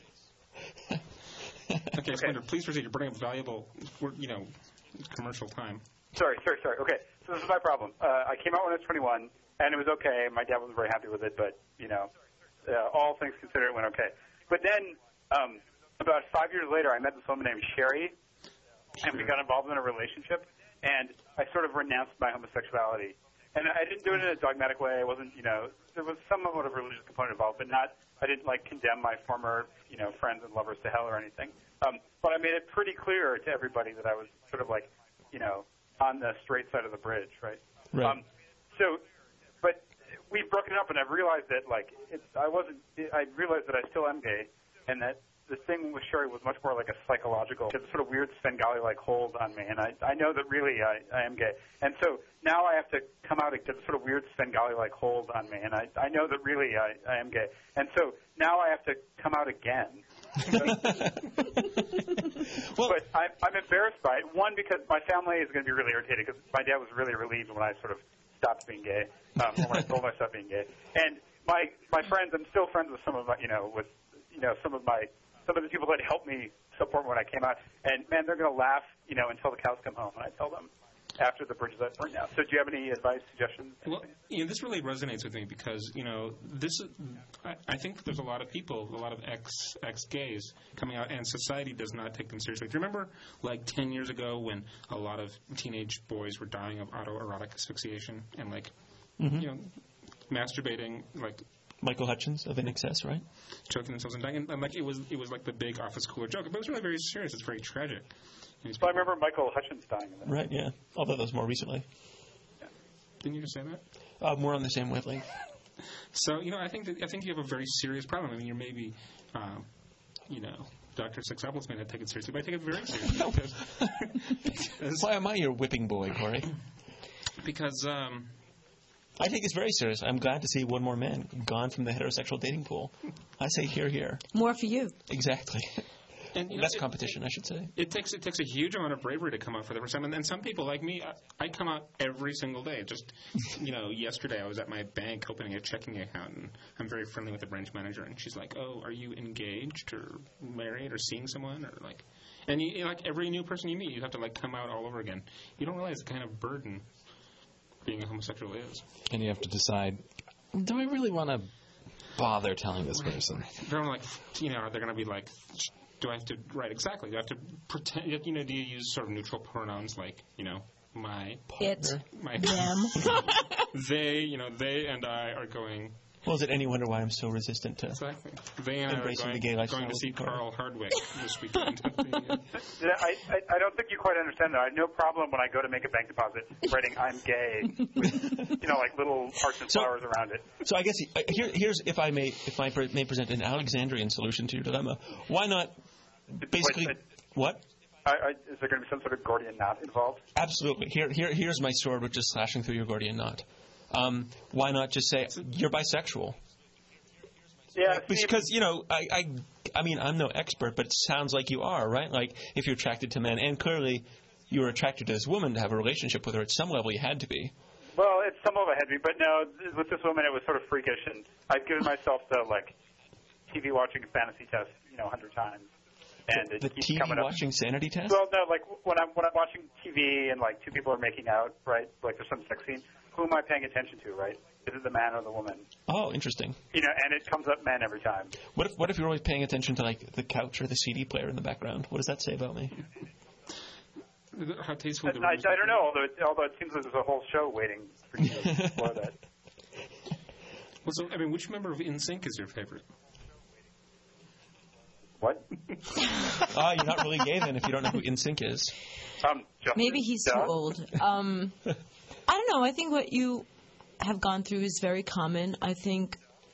[SPEAKER 1] Okay, Splinter, please proceed. You're burning up valuable, you know, commercial time.
[SPEAKER 6] Sorry, sorry, sorry. Okay, so this is my problem. Uh, I came out when I was twenty-one, and it was okay. My dad wasn't very happy with it, but, you know, uh, all things considered, it went okay. But then, um, about five years later, I met this woman named Sherry, and we got involved in a relationship, and I sort of renounced my homosexuality. And I didn't do it in a dogmatic way. I wasn't, you know, there was somewhat of a religious component involved, but not, I didn't, like, condemn my former, you know, friends and lovers to hell or anything. Um, but I made it pretty clear to everybody that I was sort of like, you know, on the straight side of the bridge, right?
[SPEAKER 2] Right.
[SPEAKER 6] Um, so, but we've broken up, and I've realized that, like, it's, I wasn't, I realized that I still am gay, and that the thing with Sherry was much more like a psychological, it's a sort of weird Svengali-like hold on me, and I, I know that really I, I am gay. And so now I have to come out, it's a sort of weird Svengali-like hold on me, and I, I know that really I, I am gay. And so now I have to come out again.
[SPEAKER 2] Well,
[SPEAKER 6] But I'm, I'm embarrassed by it. One, because my family is going to be really irritated because my dad was really relieved when I sort of stopped being gay, um, or when I told myself being gay. And my my friends, I'm still friends with some of my, you know, with you know some of my some of the people that helped me support me when I came out. And man, they're going to laugh, you know, until the cows come home when I tell them after the bridges I've burned out. So do you have any advice, suggestions?
[SPEAKER 1] Well, you know, this really resonates with me because you know this. Is, I, I think that there's a lot of people, a lot of ex ex gays coming out, and society does not take them seriously. Do you remember, like ten years ago, when a lot of teenage boys were dying of autoerotic asphyxiation and like, you know, masturbating, like
[SPEAKER 2] Michael Hutchins of In Excess, right?
[SPEAKER 1] choking themselves and dying, and, and like it was, it was like the big office cooler joke, but it was really very serious. It's very tragic. And these
[SPEAKER 6] So I
[SPEAKER 1] people-
[SPEAKER 6] remember Michael Hutchins dying of that.
[SPEAKER 2] Right, yeah. Although that was more recently.
[SPEAKER 1] Didn't you just say that?
[SPEAKER 2] Uh, more on the same wavelength.
[SPEAKER 1] So you know, I think that, I think you have a very serious problem. I mean, you're maybe, um, you know, Doctor Sexopolis may not take it seriously, but I take it very seriously because because,
[SPEAKER 2] Why am I your whipping boy, Corey?
[SPEAKER 1] because um,
[SPEAKER 2] I take this very serious. I'm glad to see one more man gone from the heterosexual dating pool. I say here, here.
[SPEAKER 3] More for you.
[SPEAKER 2] Exactly.
[SPEAKER 1] And, you know,
[SPEAKER 2] Less
[SPEAKER 1] it-
[SPEAKER 2] competition, I should say.
[SPEAKER 1] It takes it takes a huge amount of bravery to come out for the first time, and then some people like me, I, I come out every single day. Just you know, yesterday I was at my bank opening a checking account, and I'm very friendly with the branch manager, and she's like, "Oh, are you engaged or married or seeing someone or like?" And you, you know, like every new person you meet, you have to like come out all over again. You don't realize the kind of burden being a homosexual is.
[SPEAKER 5] And you have to decide, do I really want to bother telling this person?
[SPEAKER 1] They're like, you know, are they going to be like? Do I have to, right, exactly. Do I have to pretend, you know, do you use sort of neutral pronouns like, you know, my,
[SPEAKER 3] It.
[SPEAKER 1] my,
[SPEAKER 3] Them.
[SPEAKER 1] they, you know, they and I are going,
[SPEAKER 2] Well, is it any wonder why I'm so resistant to...
[SPEAKER 1] exactly. They and I are
[SPEAKER 2] Embracing
[SPEAKER 1] going,
[SPEAKER 2] the gay lifestyle
[SPEAKER 1] going to see
[SPEAKER 2] with Carl.
[SPEAKER 1] Carl Hardwick this weekend. at the, uh,
[SPEAKER 6] Yeah, I, I, I don't think you quite understand that. I have no problem when I go to make a bank deposit writing "I'm gay" with, you know, like little hearts and
[SPEAKER 2] So-
[SPEAKER 6] flowers around it.
[SPEAKER 2] So I guess uh, here, here's, if I may if I pre- may present an Alexandrian solution to your dilemma, why not basically...
[SPEAKER 6] Wait,
[SPEAKER 2] What?
[SPEAKER 6] I, I, is there going to be some sort of Gordian knot involved?
[SPEAKER 2] Absolutely. Here, here, here's my sword, which is slashing through your Gordian knot. Um, why not just say you're bisexual?
[SPEAKER 6] Yeah, see,
[SPEAKER 2] Because you know, I, I, I mean, I'm no expert, but it sounds like you are, right? Like if you're attracted to men, and clearly you were attracted to this woman to have a relationship with her at some level, you had to be.
[SPEAKER 6] well, it's some of a heavy, but no, th- with this woman, it was sort of freakish, and I've given myself the like T V watching fantasy test, you know, a hundred times, and it
[SPEAKER 2] The
[SPEAKER 6] keeps
[SPEAKER 2] T V
[SPEAKER 6] coming up.
[SPEAKER 2] watching sanity test.
[SPEAKER 6] Well, no, like when I'm when I'm watching T V and like two people are making out, right? Like there's some sex scene. Who am I paying attention to, right? Is it the man or the woman?
[SPEAKER 2] Oh, interesting.
[SPEAKER 6] You know, and it comes up men every time.
[SPEAKER 2] What if what if you're always paying attention to like the couch or the C D player in the background? What does that say about me?
[SPEAKER 1] how tasteful
[SPEAKER 6] And
[SPEAKER 1] the
[SPEAKER 6] I,
[SPEAKER 1] room is.
[SPEAKER 6] I don't know, although it, although it seems like there's a whole show waiting for you to explore that.
[SPEAKER 1] Well, so, I mean, which member of N Sync is your favorite?
[SPEAKER 6] What?
[SPEAKER 2] Ah, you're not really gay then if you don't know who N Sync is.
[SPEAKER 6] Um, Justin,
[SPEAKER 3] Maybe he's
[SPEAKER 6] duh.
[SPEAKER 3] too old. Um, I don't know. I think what you have gone through is very common. I think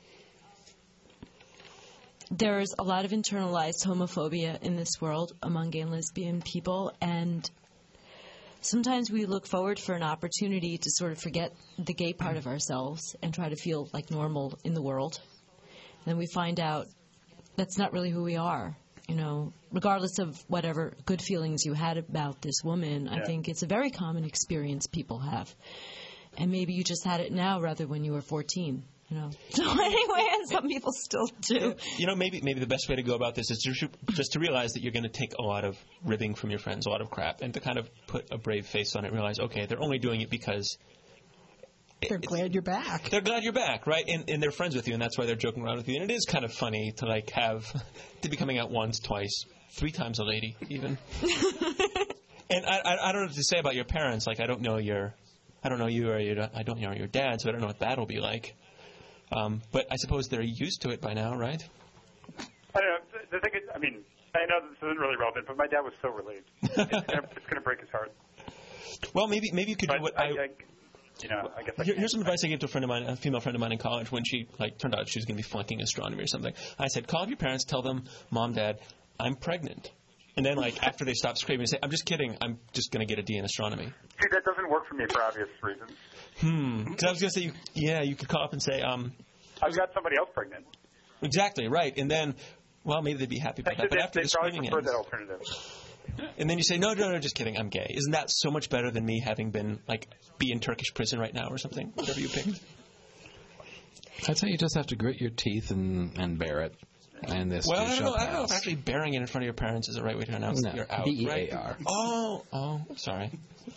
[SPEAKER 3] there's a lot of internalized homophobia in this world among gay and lesbian people, and sometimes we look forward for an opportunity to sort of forget the gay part of ourselves and try to feel like normal in the world. And then we find out that's not really who we are. You know, regardless of whatever good feelings you had about this woman, I
[SPEAKER 6] Yeah.
[SPEAKER 3] think it's a very common experience people have. And maybe you just had it now rather when you were fourteen, you know. So anyway, and some people still do.
[SPEAKER 2] You know, maybe maybe the best way to go about this is to, just to realize that you're going to take a lot of ribbing from your friends, a lot of crap, and to kind of put a brave face on it and realize, okay, they're only doing it because
[SPEAKER 4] They're glad you're back.
[SPEAKER 2] they're glad you're back, right? And, and they're friends with you, and that's why they're joking around with you. And it is kind of funny to, like, have, to be coming out once, twice, three times a lady, even. And I, I, I don't know what to say about your parents. Like, I don't know your, I don't know you or your, I don't know your dad, so I don't know what that'll be like. Um, but I suppose they're used to it by now, right?
[SPEAKER 6] I don't know. The, the thing is, I mean, I know this isn't really relevant, but my dad was so relieved. It's going to break his heart.
[SPEAKER 2] Well, maybe maybe you could
[SPEAKER 6] But
[SPEAKER 2] do what
[SPEAKER 6] I,
[SPEAKER 2] I,
[SPEAKER 6] I, you know, I guess I
[SPEAKER 2] Here,
[SPEAKER 6] can't.
[SPEAKER 2] here's some advice I gave to a friend of mine, a female friend of mine in college, when she like turned out she was going to be flunking astronomy or something. I said, call up your parents, tell them, Mom, Dad, I'm pregnant. And then, like, after they stop screaming, say, I'm just kidding, I'm just going to get a D in astronomy.
[SPEAKER 6] See, that doesn't work for me for obvious reasons.
[SPEAKER 2] Hmm. Because I was going to say, you, yeah, you could call up and say, um,
[SPEAKER 6] I've got somebody else pregnant.
[SPEAKER 2] exactly, right. And then, well, maybe they'd be happy about that.
[SPEAKER 6] Actually,
[SPEAKER 2] But
[SPEAKER 6] they,
[SPEAKER 2] after
[SPEAKER 6] they
[SPEAKER 2] the
[SPEAKER 6] probably
[SPEAKER 2] screaming
[SPEAKER 6] prefer
[SPEAKER 2] ends,
[SPEAKER 6] that alternative.
[SPEAKER 2] and then you say, no, no, no, just kidding, I'm gay. Isn't that so much better than me having been, like, be in Turkish prison right now or something? Whatever you picked.
[SPEAKER 5] I'd say you just have to grit your teeth and, and bear it. And this
[SPEAKER 2] Well,
[SPEAKER 5] too
[SPEAKER 2] I don't,
[SPEAKER 5] shall
[SPEAKER 2] know, I don't know if
[SPEAKER 5] pass.
[SPEAKER 2] actually bearing it in front of your parents is the right way to announce
[SPEAKER 5] No,
[SPEAKER 2] that you're out.
[SPEAKER 5] B E
[SPEAKER 2] right?
[SPEAKER 5] A R.
[SPEAKER 2] Oh, oh, sorry.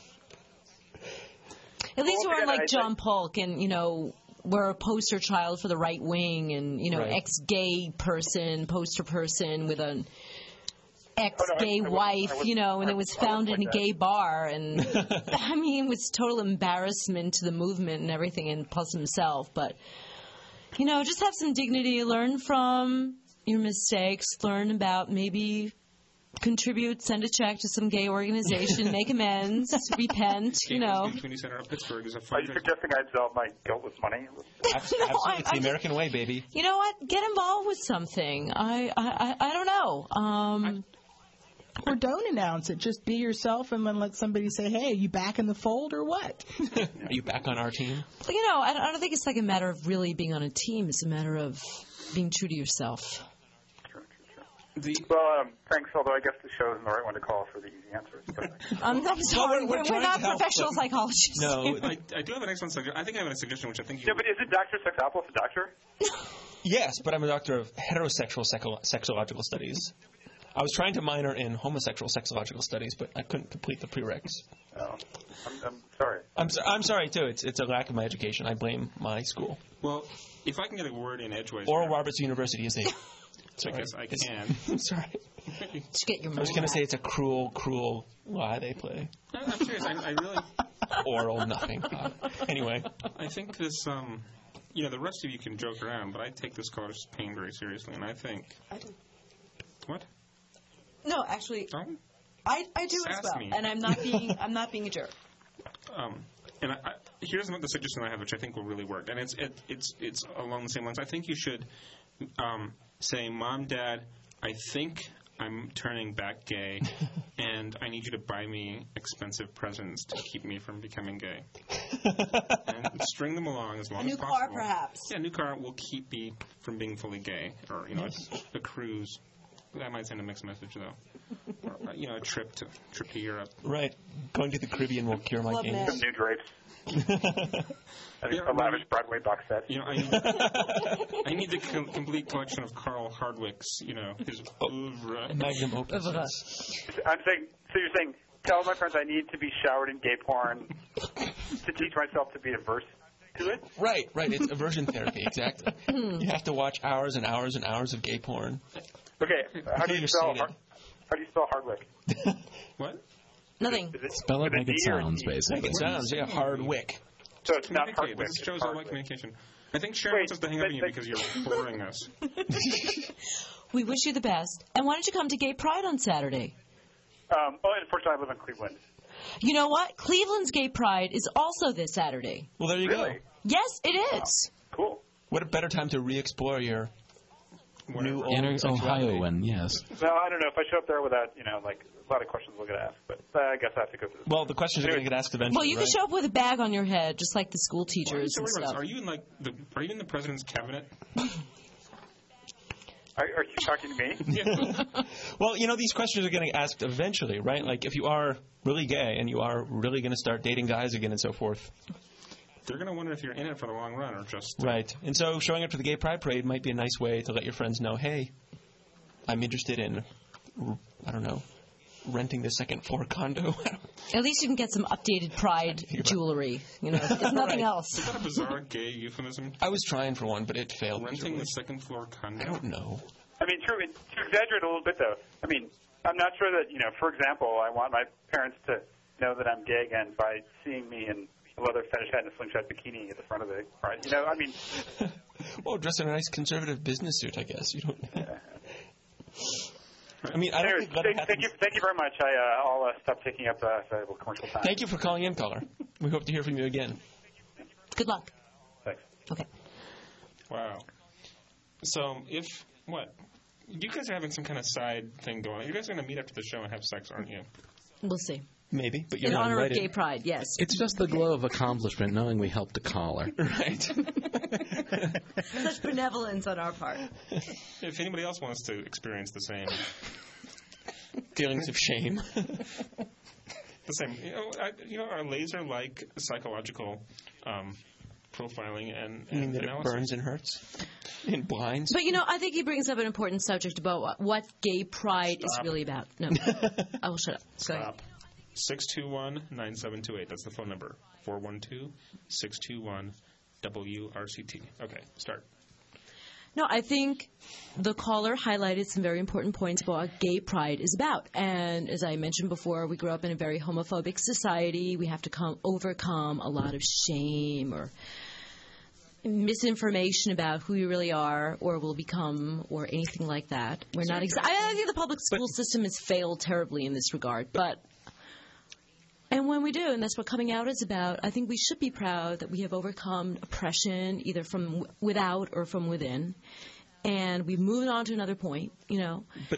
[SPEAKER 3] At least
[SPEAKER 6] Well,
[SPEAKER 3] we're
[SPEAKER 6] again,
[SPEAKER 3] like
[SPEAKER 6] I-
[SPEAKER 3] John Polk, and you know, we're a poster child for the right wing, and you know,
[SPEAKER 2] Right.
[SPEAKER 3] ex-gay person, poster person with an ex-gay
[SPEAKER 6] Oh, no, I- I wasn't-
[SPEAKER 3] wife,
[SPEAKER 6] I wasn't-
[SPEAKER 3] you know, and
[SPEAKER 6] I-
[SPEAKER 3] it was
[SPEAKER 6] I wasn't
[SPEAKER 3] found in
[SPEAKER 6] like
[SPEAKER 3] a
[SPEAKER 6] that.
[SPEAKER 3] gay bar, and I mean, it was total embarrassment to the movement and everything, and plus himself. But you know, just have some dignity, learn from your mistakes, learn about maybe. Contribute, send a check to some gay organization, make amends, repent, you know.
[SPEAKER 1] Community Center of Pittsburgh is a
[SPEAKER 6] Are
[SPEAKER 1] fun
[SPEAKER 6] you suggesting I absolve my guilt with money?
[SPEAKER 2] Abs-
[SPEAKER 3] No,
[SPEAKER 2] Absolutely.
[SPEAKER 3] I-
[SPEAKER 2] It's
[SPEAKER 3] I
[SPEAKER 2] the
[SPEAKER 3] just-
[SPEAKER 2] American way, baby.
[SPEAKER 3] You know what? Get involved with something. I I, I, I don't know. Um,
[SPEAKER 4] Or don't announce it. Just be yourself and then let somebody say, hey, are you back in the fold or what?
[SPEAKER 2] Are you back on our team?
[SPEAKER 3] Well, you know, I don't, I don't think it's like a matter of really being on a team. It's a matter of being true to yourself.
[SPEAKER 1] The,
[SPEAKER 6] Well, um, thanks, although I guess the show isn't the right one to call for the easy answers. But
[SPEAKER 3] Um, I'm sorry.
[SPEAKER 2] we're- we're
[SPEAKER 3] we're,
[SPEAKER 2] trying
[SPEAKER 3] not
[SPEAKER 2] to help
[SPEAKER 3] professional
[SPEAKER 2] them.
[SPEAKER 3] psychologists.
[SPEAKER 2] No.
[SPEAKER 1] I, I do have an excellent suggestion. I think I have a suggestion which I think you.
[SPEAKER 6] yeah, but isn't Doctor Sexopolis a doctor?
[SPEAKER 2] Yes, but I'm a doctor of heterosexual seco- sexological studies. I was trying to minor in homosexual sexological studies, but I couldn't complete the prereqs.
[SPEAKER 6] Oh, I'm, I'm sorry.
[SPEAKER 2] I'm, so, I'm sorry, too. It's it's a lack of my education. I blame my school.
[SPEAKER 1] Well, if I can get a word in edgeways.
[SPEAKER 2] Oral
[SPEAKER 1] here,
[SPEAKER 2] Roberts University is a...
[SPEAKER 1] I guess I
[SPEAKER 2] It's-
[SPEAKER 1] can.
[SPEAKER 2] I'm sorry.
[SPEAKER 3] Just get your
[SPEAKER 2] I was going to say it's a cruel, cruel lie they play.
[SPEAKER 1] No, I'm serious. I, I really.
[SPEAKER 2] Oral nothing. Uh, anyway.
[SPEAKER 1] I think this. Um, you know, the rest of you can joke around, but I take this caller's pain very seriously, and I think. What?
[SPEAKER 7] No, actually,
[SPEAKER 1] Oh?
[SPEAKER 7] I, I do as
[SPEAKER 1] Sass
[SPEAKER 7] well,
[SPEAKER 1] me.
[SPEAKER 7] and I'm not being I'm not being a jerk.
[SPEAKER 1] Um, and I, I, here's the suggestion I have, which I think will really work, and it's it, it's it's along the same lines. I think you should um, say, "Mom, Dad, I think I'm turning back gay, and I need you to buy me expensive presents to keep me from becoming gay." And string them along as long
[SPEAKER 7] A new
[SPEAKER 1] as
[SPEAKER 7] car,
[SPEAKER 1] possible.
[SPEAKER 7] perhaps.
[SPEAKER 1] Yeah, a new car will keep me from being fully gay, or you know, a, a cruise. That might send a mixed message, though. Or, you know, a trip to trip to Europe.
[SPEAKER 2] Right. Going to the Caribbean will cure my
[SPEAKER 7] Club
[SPEAKER 2] gaze.
[SPEAKER 7] Med.
[SPEAKER 6] Some new drapes. I think
[SPEAKER 1] Yeah,
[SPEAKER 6] a lavish Broadway box set.
[SPEAKER 1] You know, I need, I need the com- complete collection of Carl Hardwick's, you know, his oeuvre.
[SPEAKER 2] Magnum opus.
[SPEAKER 6] I'm saying, so you're saying, tell my friends I need to be showered in gay porn to teach myself to be averse to it?
[SPEAKER 2] Right, right. It's aversion therapy, exactly. You have to watch hours and hours and hours of gay porn.
[SPEAKER 6] Okay, how do
[SPEAKER 2] Until
[SPEAKER 6] you
[SPEAKER 2] you're
[SPEAKER 6] spell
[SPEAKER 2] sated.
[SPEAKER 6] Har- how do you spell Hardwick?
[SPEAKER 1] What?
[SPEAKER 3] Nothing.
[SPEAKER 6] Is it,
[SPEAKER 5] Spell it
[SPEAKER 6] with a
[SPEAKER 5] like it
[SPEAKER 6] D or a
[SPEAKER 5] sounds,
[SPEAKER 6] D?
[SPEAKER 5] basically.
[SPEAKER 2] It sounds, yeah, Hardwick.
[SPEAKER 6] So it's not
[SPEAKER 1] Communicate.
[SPEAKER 6] Hardwick.
[SPEAKER 1] This
[SPEAKER 6] it's
[SPEAKER 1] show's all
[SPEAKER 6] Hardwick.
[SPEAKER 1] about communication. I think Sharon
[SPEAKER 6] Wait,
[SPEAKER 1] wants us to hang up
[SPEAKER 6] but-
[SPEAKER 1] on you
[SPEAKER 6] but-
[SPEAKER 1] because you're boring us.
[SPEAKER 3] We wish you the best. And why don't you come to Gay Pride on Saturday?
[SPEAKER 6] Um, oh, unfortunately, I live in Cleveland.
[SPEAKER 3] You know what? Cleveland's Gay Pride is also this Saturday.
[SPEAKER 2] Well, there you
[SPEAKER 6] Really?
[SPEAKER 2] go.
[SPEAKER 3] Yes, it is.
[SPEAKER 6] Cool.
[SPEAKER 2] What a better time to re-explore your new old
[SPEAKER 5] Inner
[SPEAKER 2] sexuality.
[SPEAKER 5] Ohioan, yes.
[SPEAKER 6] Well, I don't know if I show up there without, you know, like a lot of questions we'll get asked, but uh, I guess I have to go through this.
[SPEAKER 2] Well, the questions are going to get asked eventually,
[SPEAKER 3] Well, you
[SPEAKER 2] right?
[SPEAKER 3] can show up with a bag on your head, just like the school
[SPEAKER 1] Why are you
[SPEAKER 3] teachers
[SPEAKER 1] so
[SPEAKER 3] and
[SPEAKER 1] worried about this?
[SPEAKER 3] stuff.
[SPEAKER 1] Are you in like the? Are you in the president's cabinet?
[SPEAKER 6] Are, are you talking to me?
[SPEAKER 1] Yeah.
[SPEAKER 2] Well, you know, these questions are getting asked eventually, right? Like, if you are really gay and you are really going to start dating guys again and so forth.
[SPEAKER 1] They're going to wonder if you're in it for the long run or just.
[SPEAKER 2] Right. And so showing up to the Gay Pride Parade might be a nice way to let your friends know, hey, I'm interested in, I don't know, renting the second floor condo.
[SPEAKER 3] At least you can get some updated Pride jewelry. You know, it's nothing
[SPEAKER 2] Right.
[SPEAKER 3] else.
[SPEAKER 1] Is that a bizarre gay euphemism?
[SPEAKER 2] I was trying for one, but it failed.
[SPEAKER 1] Renting the
[SPEAKER 2] miserably.
[SPEAKER 1] second floor condo.
[SPEAKER 2] I don't know.
[SPEAKER 6] I mean, true. To exaggerate a little bit, though, I mean, I'm not sure that, you know, for example, I want my parents to know that I'm gay again by seeing me in a leather fetish hat and a slingshot bikini at the front of the pride. You know, I mean,
[SPEAKER 2] Well, dress in a nice conservative business suit, I guess. You don't. I mean, I don't
[SPEAKER 6] anyway,
[SPEAKER 2] think that
[SPEAKER 6] thank,
[SPEAKER 2] happens.
[SPEAKER 6] thank you, thank you very much. I, uh, I'll uh, stop taking up uh, valuable commercial time.
[SPEAKER 2] Thank you for calling in, caller. We hope to hear from you again.
[SPEAKER 3] Good luck.
[SPEAKER 6] Thanks.
[SPEAKER 3] Okay.
[SPEAKER 1] Wow. So if what? You guys are having some kind of side thing going on. You guys are going to meet after the show and have sex, aren't you?
[SPEAKER 3] We'll see.
[SPEAKER 2] Maybe, but you're
[SPEAKER 3] In
[SPEAKER 2] not
[SPEAKER 3] honor of
[SPEAKER 2] invited.
[SPEAKER 3] Gay Pride, yes.
[SPEAKER 5] It's just the glow of accomplishment knowing we helped a caller.
[SPEAKER 2] Right.
[SPEAKER 7] Such benevolence on our part.
[SPEAKER 1] If anybody else wants to experience the same,
[SPEAKER 2] Feelings of shame.
[SPEAKER 1] the same, you know, I, you know, our laser-like psychological um, profiling and,
[SPEAKER 2] I mean
[SPEAKER 1] and
[SPEAKER 2] that it
[SPEAKER 1] analysis.
[SPEAKER 2] burns and hurts? In blinds?
[SPEAKER 3] But, you know, I think he brings up an important subject about what, what Gay Pride is
[SPEAKER 1] Stop.
[SPEAKER 3] really about. No. I will shut up. Go ahead.
[SPEAKER 1] Stop. six two one, nine seven two eight. That's the phone number. four one two, six two one, W R C T. Okay, start.
[SPEAKER 3] No, I think the caller highlighted some very important points about what Gay Pride is about. And as I mentioned before, we grew up in a very homophobic society. We have to come, overcome a lot of shame or misinformation about who you really are or will become or anything like that. We're not exa- I think the public school system has failed terribly in this regard. But and when we do, and that's what coming out is about, I think we should be proud that we have overcome oppression either from w- without or from within. And we've moved on to another point, you know.
[SPEAKER 2] But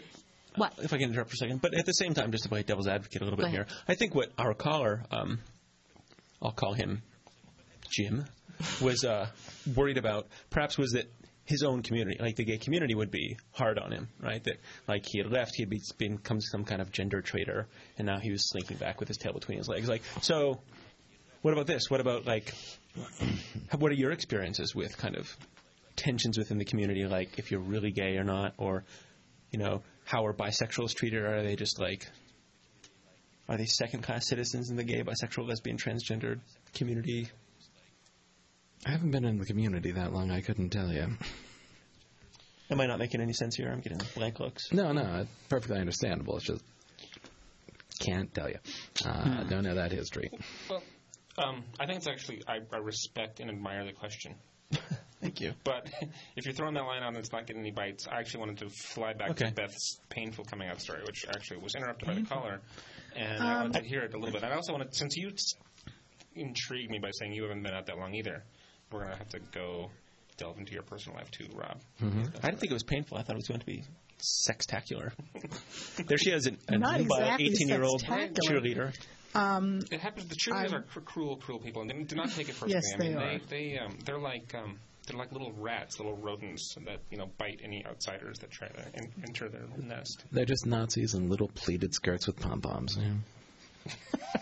[SPEAKER 3] What?
[SPEAKER 2] If I can interrupt for a second. But at the same time, just to play devil's advocate a little bit
[SPEAKER 3] Go
[SPEAKER 2] here,
[SPEAKER 3] ahead.
[SPEAKER 2] I think what our caller, um, I'll call him Jim, was uh, worried about perhaps was that his own community, like the gay community, would be hard on him, right? That like he had left, he had be- become some kind of gender traitor, and now he was slinking back with his tail between his legs. Like, so what about this? What about like, what are your experiences with kind of tensions within the community, like if you're really gay or not, or you know, how are bisexuals treated? Or are they just like, are they second-class citizens in the gay, bisexual, lesbian, transgendered community?
[SPEAKER 5] I haven't been in the community that long. I couldn't tell you.
[SPEAKER 2] Am I not making any sense here? I'm getting blank looks.
[SPEAKER 5] No, no, it's perfectly understandable. It's just can't tell you. Uh, don't know that history.
[SPEAKER 1] Well, um, I think it's actually I, I respect and admire the question.
[SPEAKER 2] Thank you.
[SPEAKER 1] But if you're throwing that line out and it's not getting any bites, I actually wanted to fly back
[SPEAKER 2] Okay.
[SPEAKER 1] to Beth's painful coming out story, which actually was interrupted by the caller, and I wanted to hear it a little bit. And I also wanted, since you s- intrigued me by saying you haven't been out that long either, we're going to have to go delve into your personal life too, Rob.
[SPEAKER 2] I didn't think it was painful. I thought it was going to be sextacular. There she is, an, a
[SPEAKER 4] Not
[SPEAKER 2] nubile
[SPEAKER 4] exactly
[SPEAKER 2] eighteen-year-old
[SPEAKER 4] sextacular.
[SPEAKER 2] cheerleader.
[SPEAKER 1] It happens. The cheerleaders
[SPEAKER 4] I-
[SPEAKER 1] are cr- cruel, cruel people, and they do not take it personally.
[SPEAKER 4] Yes,
[SPEAKER 1] I mean,
[SPEAKER 4] they are.
[SPEAKER 1] They, they, um, they're like, um, they're like little rats, little rodents that you know bite any outsiders that try to en- enter their nest.
[SPEAKER 5] They're just Nazis in little pleated skirts with pom poms. Yeah.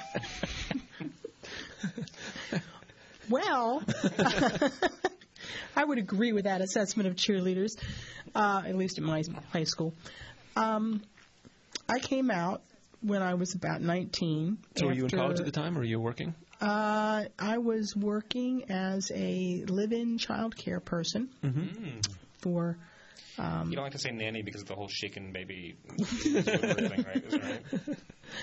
[SPEAKER 4] Well, I would agree with that assessment of cheerleaders, uh, at least in my high school. Um, I came out when I was about nineteen.
[SPEAKER 2] So were you in
[SPEAKER 4] after-
[SPEAKER 2] college at the time, or were you working?
[SPEAKER 4] Uh, I was working as a live-in child care person for.
[SPEAKER 1] You don't like to say nanny because of the whole shaken baby thing, right? Is that right?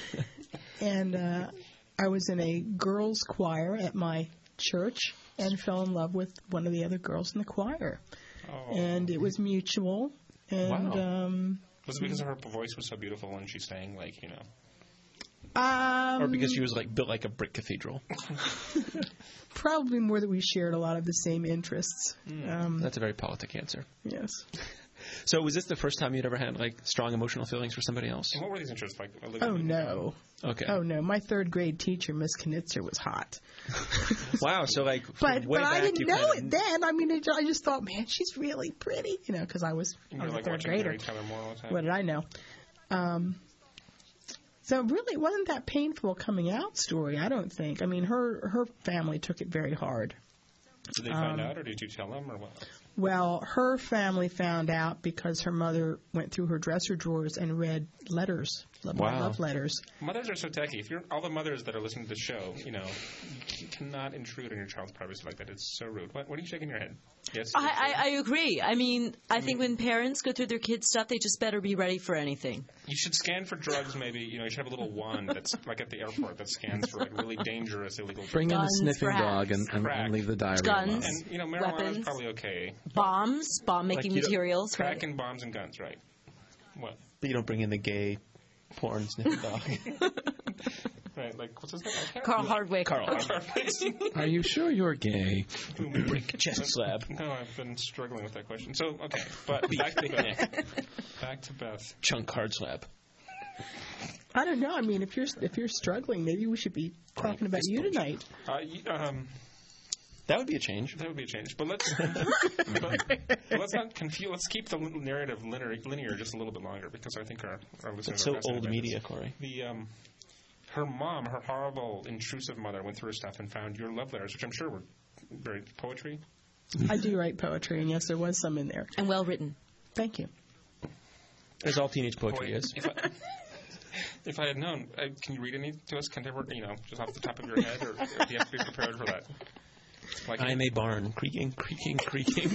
[SPEAKER 4] And uh, I was in a girls' choir at my church and fell in love with one of the other girls in the choir.
[SPEAKER 1] Oh.
[SPEAKER 4] And it was mutual. And
[SPEAKER 2] Wow.
[SPEAKER 4] um,
[SPEAKER 1] Was it because her voice was so beautiful and she sang like you know?
[SPEAKER 4] um,
[SPEAKER 2] Or because she was like built like a brick cathedral?
[SPEAKER 4] probably more that we shared a lot of the same interests. Um,
[SPEAKER 2] That's a very politic answer.
[SPEAKER 4] yes.
[SPEAKER 2] So was this the first time you'd ever had like strong emotional feelings for somebody else?
[SPEAKER 1] And what were these interests like? Olivia?
[SPEAKER 4] Oh no.
[SPEAKER 2] Okay.
[SPEAKER 4] Oh no. My third grade teacher, Miss Knitzer, was hot.
[SPEAKER 2] Wow. So like,
[SPEAKER 4] But
[SPEAKER 2] way
[SPEAKER 4] but I
[SPEAKER 2] back,
[SPEAKER 4] didn't
[SPEAKER 2] you
[SPEAKER 4] know
[SPEAKER 2] kind of-
[SPEAKER 4] it then. I mean, it, I just thought, man, she's really pretty, you know, because I was,
[SPEAKER 1] And
[SPEAKER 4] I
[SPEAKER 1] you're
[SPEAKER 4] was
[SPEAKER 1] like
[SPEAKER 4] a third
[SPEAKER 1] watching
[SPEAKER 4] grader.
[SPEAKER 1] Mary Tyler Moore all the time.
[SPEAKER 4] What did I know? Um, so really, it wasn't that painful coming out story. I don't think. I mean, her her family took it very hard.
[SPEAKER 1] Did they find out, or did you tell them, or what?
[SPEAKER 4] Well, her family found out because her mother went through her dresser drawers and read letters, love,
[SPEAKER 2] Wow.
[SPEAKER 4] love letters.
[SPEAKER 1] Mothers are so tacky. If you're all the mothers that are listening to the show, you know, you cannot intrude on your child's privacy like that. It's so rude. What, what are you shaking your head? Yes.
[SPEAKER 3] I, I, I agree. I mean, I think when parents go through their kids' stuff, they just better be ready for anything.
[SPEAKER 1] You should scan for drugs. Maybe you know you should have a little wand that's like at the airport that scans for like really dangerous illegal drugs.
[SPEAKER 5] Bring in the
[SPEAKER 3] Guns,
[SPEAKER 5] sniffing
[SPEAKER 3] perhaps.
[SPEAKER 5] dog and, and,
[SPEAKER 1] Crack.
[SPEAKER 5] and leave the diary
[SPEAKER 3] Guns.
[SPEAKER 5] alone.
[SPEAKER 1] And you know marijuana is
[SPEAKER 3] Weapons.
[SPEAKER 1] probably okay.
[SPEAKER 3] Bombs, bomb-making
[SPEAKER 2] Like you don't-
[SPEAKER 3] materials.
[SPEAKER 1] Crack
[SPEAKER 3] Right?
[SPEAKER 1] and bombs and guns, right? What?
[SPEAKER 2] But you don't bring in the gay porn sniffing dog.
[SPEAKER 1] Right? Like what's his name? I can't
[SPEAKER 3] Carl
[SPEAKER 1] remember.
[SPEAKER 3] Hardwick.
[SPEAKER 2] Carl.
[SPEAKER 5] Are you sure you're gay?
[SPEAKER 2] Brick chest slab.
[SPEAKER 1] No, I've been struggling with that question. So okay, but back to Beth. Back to Beth.
[SPEAKER 2] Chunk hard slab.
[SPEAKER 4] I don't know. I mean, if you're if you're struggling, maybe we should be talking about you tonight.
[SPEAKER 1] Uh, y- um,
[SPEAKER 2] That would be a change.
[SPEAKER 1] That would be a change. But let's but, but let's not confuse. Let's keep the narrative linear, linear just a little bit longer because I think our, our listeners
[SPEAKER 2] It's so
[SPEAKER 1] are fascinated
[SPEAKER 2] old
[SPEAKER 1] by
[SPEAKER 2] media,
[SPEAKER 1] this.
[SPEAKER 2] Corey.
[SPEAKER 1] The um, her mom, her horrible, intrusive mother, went through her stuff and found your love letters, which I'm sure were very poetry.
[SPEAKER 4] I do write poetry, and yes, there was some in there.
[SPEAKER 3] And well written.
[SPEAKER 4] Thank you.
[SPEAKER 2] As all teenage poetry
[SPEAKER 1] Boy,
[SPEAKER 2] is.
[SPEAKER 1] If I, if I had known, uh, can you read any to us, contemporary? You know, just off the top of your head, or, or do you have to be prepared for that? Like
[SPEAKER 2] I'm a barn, creaking, creaking, creaking.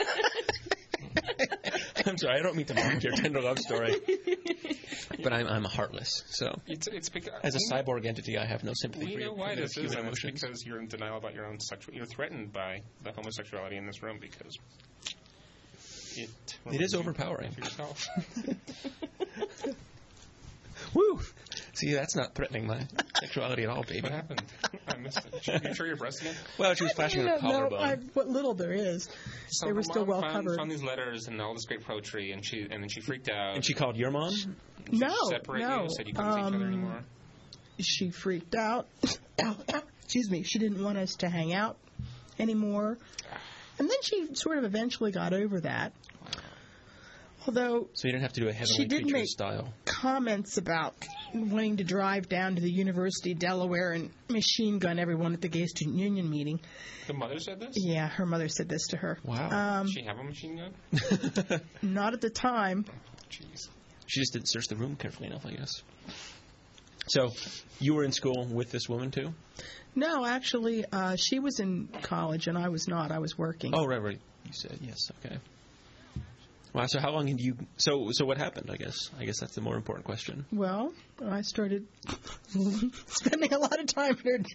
[SPEAKER 2] I'm sorry, I don't mean to mock your tender love story, but I'm I'm heartless. So,
[SPEAKER 1] It's, it's because,
[SPEAKER 2] as a cyborg entity, I have no sympathy
[SPEAKER 1] we
[SPEAKER 2] for
[SPEAKER 1] know
[SPEAKER 2] your
[SPEAKER 1] why this is,
[SPEAKER 2] human
[SPEAKER 1] and it's
[SPEAKER 2] emotions.
[SPEAKER 1] because you're in denial about your own sexual. You're threatened by the homosexuality in this room because it.
[SPEAKER 2] It is
[SPEAKER 1] removes you
[SPEAKER 2] overpowering.
[SPEAKER 1] of yourself.
[SPEAKER 2] Woo! See, that's not threatening my sexuality at all, baby.
[SPEAKER 1] What happened? I missed it. Did you show your breast again?
[SPEAKER 2] Well, she was flashing
[SPEAKER 4] I
[SPEAKER 2] her
[SPEAKER 4] don't know
[SPEAKER 2] collarbone.
[SPEAKER 4] I, what little there is.
[SPEAKER 1] So
[SPEAKER 4] They
[SPEAKER 1] her
[SPEAKER 4] were still
[SPEAKER 1] mom
[SPEAKER 4] well
[SPEAKER 1] found,
[SPEAKER 4] covered.
[SPEAKER 1] found these letters and all this great poetry, and she and then she freaked out.
[SPEAKER 2] And she called your mom?
[SPEAKER 1] She
[SPEAKER 4] No,
[SPEAKER 1] separated
[SPEAKER 4] no.
[SPEAKER 1] you, said you couldn't see each other
[SPEAKER 4] Um,
[SPEAKER 1] anymore.
[SPEAKER 4] She freaked out. Excuse me. She didn't want us to hang out anymore. And then she sort of eventually got over that. Although
[SPEAKER 2] So you didn't have to do a Heavenly
[SPEAKER 4] She did
[SPEAKER 2] Creatures
[SPEAKER 4] make-
[SPEAKER 2] style.
[SPEAKER 4] comments about wanting to drive down to the University of Delaware and machine gun everyone at the Gay Student Union meeting.
[SPEAKER 1] The mother said this?
[SPEAKER 4] Yeah, her mother said this to her.
[SPEAKER 2] Wow.
[SPEAKER 4] Um,
[SPEAKER 1] Did she have a machine gun?
[SPEAKER 4] not at the time.
[SPEAKER 1] Jeez.
[SPEAKER 2] She just didn't search the room carefully enough, I guess. So, you were in school with this woman, too?
[SPEAKER 4] No, actually, uh, she was in college and I was not. I was working.
[SPEAKER 2] Oh, right, right. You said, yes, okay. Wow, so how long had you... So so what happened, I guess? I guess that's the more important question.
[SPEAKER 4] Well, I started spending a lot of time in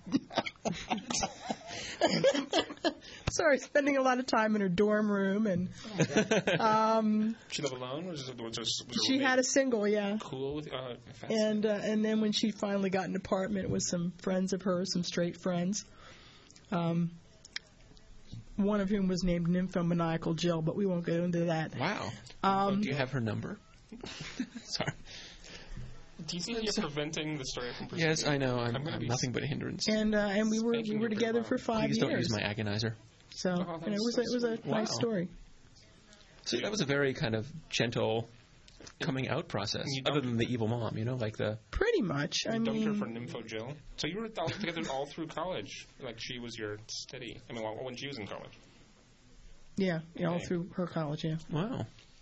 [SPEAKER 4] her. Sorry, spending a lot of time in her dorm room, and um,
[SPEAKER 1] She lived alone? Was, it, was, there, was there
[SPEAKER 4] she had a single, yeah.
[SPEAKER 1] cool with uh, fascinating.
[SPEAKER 4] And uh, and then when she finally got an apartment with some friends of hers, some straight friends, um, one of whom was named Nymphomaniacal Jill, but we won't go into that.
[SPEAKER 2] Wow.
[SPEAKER 4] Um,
[SPEAKER 2] Do you have her number? Sorry.
[SPEAKER 1] Do you think you're preventing the story from proceeding?
[SPEAKER 2] Yes, I know. I'm,
[SPEAKER 1] I'm gonna
[SPEAKER 2] I'm
[SPEAKER 1] be
[SPEAKER 2] nothing but a hindrance.
[SPEAKER 4] and uh, and we were we
[SPEAKER 1] Spanking
[SPEAKER 4] were
[SPEAKER 1] you pretty
[SPEAKER 4] together
[SPEAKER 1] well.
[SPEAKER 4] for five
[SPEAKER 2] Please
[SPEAKER 4] years.
[SPEAKER 2] don't use my agonizer.
[SPEAKER 4] So
[SPEAKER 1] Oh,
[SPEAKER 4] you know,
[SPEAKER 1] that's
[SPEAKER 4] it was a, it was a
[SPEAKER 1] so
[SPEAKER 4] nice
[SPEAKER 2] Wow.
[SPEAKER 4] story.
[SPEAKER 2] So that was a very kind of gentle coming out process,
[SPEAKER 1] You
[SPEAKER 2] other
[SPEAKER 1] don't-
[SPEAKER 2] than the evil mom, you know, like the...
[SPEAKER 4] Pretty much. I
[SPEAKER 1] You dumped her
[SPEAKER 4] mean,
[SPEAKER 1] for Nympho Jill? So you were all together all through college. Like she was your steady. I mean, well, when she was in college.
[SPEAKER 4] yeah, yeah, all
[SPEAKER 1] Okay.
[SPEAKER 4] through her college. Yeah.
[SPEAKER 2] Wow.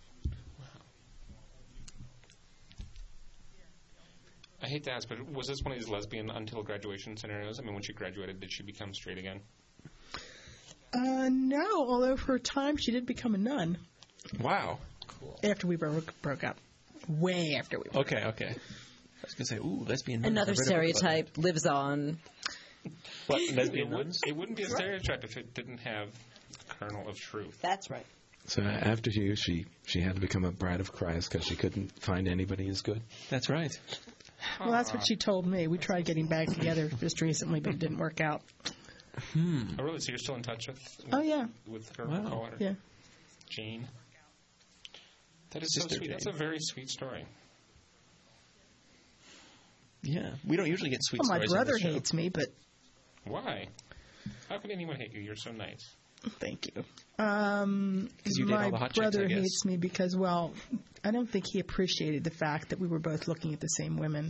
[SPEAKER 1] I hate to ask, but was this one of these lesbian until graduation scenarios? I mean, when she graduated, did she become straight again?
[SPEAKER 4] Uh, no, although for a time she did become a nun
[SPEAKER 2] Wow.
[SPEAKER 4] after we broke broke up. Way after we broke
[SPEAKER 2] Okay, okay. I was going to say, ooh, lesbian nuns.
[SPEAKER 7] Another
[SPEAKER 2] I read a book about
[SPEAKER 7] stereotype lives on.
[SPEAKER 2] that. What, lesbian
[SPEAKER 1] It, would,
[SPEAKER 2] nuns?
[SPEAKER 1] it wouldn't be a stereotype if it didn't have a kernel of truth.
[SPEAKER 7] That's right.
[SPEAKER 5] So after you, she she had to become a bride of Christ because she couldn't find anybody as good.
[SPEAKER 2] That's right.
[SPEAKER 4] Well, that's what she told me. We tried getting back together just recently, but it didn't work out.
[SPEAKER 2] Hmm.
[SPEAKER 1] Oh, really? So you're still in touch with
[SPEAKER 4] Oh, yeah.
[SPEAKER 1] with her?
[SPEAKER 2] Wow.
[SPEAKER 1] We'll call her
[SPEAKER 4] Yeah.
[SPEAKER 1] Jane. That is
[SPEAKER 2] Sister
[SPEAKER 1] so sweet.
[SPEAKER 2] Jane.
[SPEAKER 1] That's a very sweet story.
[SPEAKER 2] Yeah. We don't usually get sweet
[SPEAKER 4] Well, my
[SPEAKER 2] stories on
[SPEAKER 4] brother
[SPEAKER 2] this show.
[SPEAKER 4] hates me, but
[SPEAKER 1] Why? How could anyone hate you? You're so nice.
[SPEAKER 4] thank you. Um,
[SPEAKER 2] 'Cause you date
[SPEAKER 4] my
[SPEAKER 2] all the hot chicks,
[SPEAKER 4] brother
[SPEAKER 2] I guess.
[SPEAKER 4] hates me because, well, I don't think he appreciated the fact that we were both looking at the same women.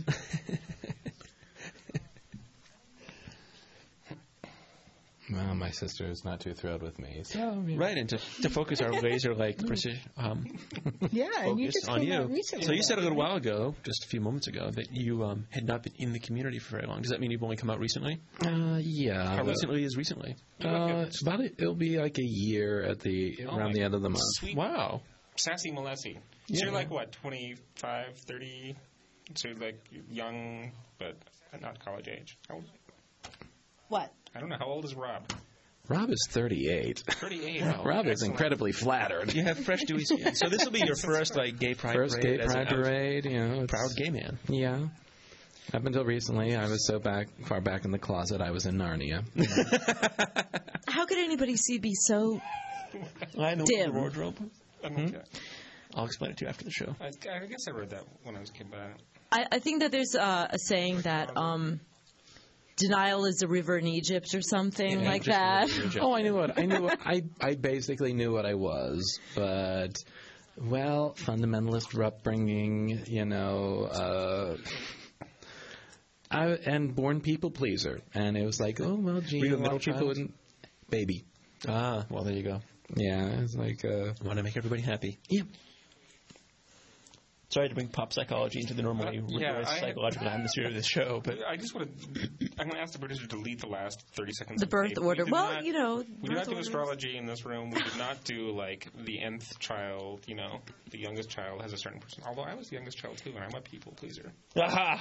[SPEAKER 5] Well, my sister is not too thrilled with me. So
[SPEAKER 2] Right, and to, to focus our laser-like precision um,
[SPEAKER 4] Yeah, and you
[SPEAKER 2] focus
[SPEAKER 4] just
[SPEAKER 2] on
[SPEAKER 4] came
[SPEAKER 2] you.
[SPEAKER 4] out recently.
[SPEAKER 2] So you said a little while ago, just a few moments ago, that you um, had not been in the community for very long. Does that mean you've only come out recently?
[SPEAKER 5] Uh, yeah.
[SPEAKER 2] How
[SPEAKER 5] but-
[SPEAKER 2] recently is recently?
[SPEAKER 5] Uh, about it, it'll be like a year at the
[SPEAKER 1] Oh
[SPEAKER 5] around
[SPEAKER 1] my
[SPEAKER 5] the end of the month.
[SPEAKER 1] Sweet,
[SPEAKER 2] Wow.
[SPEAKER 1] sassy molesty. So
[SPEAKER 2] Yeah.
[SPEAKER 1] you're like what, twenty-five, thirty? So you're like young, but not college age. How old?
[SPEAKER 7] What?
[SPEAKER 1] I don't know. How old is Rob?
[SPEAKER 5] Rob is thirty-eight.
[SPEAKER 1] thirty-eight.
[SPEAKER 5] Rob is
[SPEAKER 1] Excellent.
[SPEAKER 5] incredibly flattered.
[SPEAKER 2] You have fresh, dewy skin. So this will be your first, like, gay pride
[SPEAKER 5] First
[SPEAKER 2] parade
[SPEAKER 5] gay
[SPEAKER 2] as a-
[SPEAKER 5] pride parade, you know. it's-
[SPEAKER 2] Proud gay man.
[SPEAKER 5] Yeah. Up until recently, I was so back far back in the closet, I was in Narnia.
[SPEAKER 7] How could anybody see be so?
[SPEAKER 2] I know
[SPEAKER 7] Dim.
[SPEAKER 2] the wardrobe.
[SPEAKER 1] I'm okay.
[SPEAKER 2] I'll explain it to you after the show.
[SPEAKER 1] I, I guess I read that when I was a kid, but I don't.
[SPEAKER 7] I, I think that there's uh, a saying that um, denial is a river in Egypt or something
[SPEAKER 2] Yeah,
[SPEAKER 7] like
[SPEAKER 2] just
[SPEAKER 7] that.
[SPEAKER 2] a little bit.
[SPEAKER 5] Oh, I knew what I knew. What, I I basically knew what I was, but well, fundamentalist upbringing, you know, uh, I and born people pleaser, and it was like, oh well, gee,
[SPEAKER 2] Were you
[SPEAKER 5] a
[SPEAKER 2] a
[SPEAKER 5] lot
[SPEAKER 2] middle
[SPEAKER 5] of people
[SPEAKER 2] child?
[SPEAKER 5] wouldn't. Baby,
[SPEAKER 2] Ah, well, there you go.
[SPEAKER 5] yeah, it's like, uh,
[SPEAKER 2] Want to make everybody happy.
[SPEAKER 5] yeah.
[SPEAKER 2] Sorry to bring pop psychology into the normally
[SPEAKER 1] Uh, yeah,
[SPEAKER 2] rigorous
[SPEAKER 1] I-
[SPEAKER 2] psychological atmosphere of this show, but
[SPEAKER 1] I just want to. I'm going to ask the producer to delete the last thirty seconds.
[SPEAKER 7] The
[SPEAKER 1] of
[SPEAKER 7] birth
[SPEAKER 1] tape.
[SPEAKER 7] order.
[SPEAKER 1] We did
[SPEAKER 7] Well,
[SPEAKER 1] not-
[SPEAKER 7] you know,
[SPEAKER 1] we did not
[SPEAKER 7] birth
[SPEAKER 1] do
[SPEAKER 7] orders.
[SPEAKER 1] astrology in this room. We did not do like the nth child. You know, the youngest child has a certain person. Although I was the youngest child too, and I'm a people pleaser.
[SPEAKER 2] aha!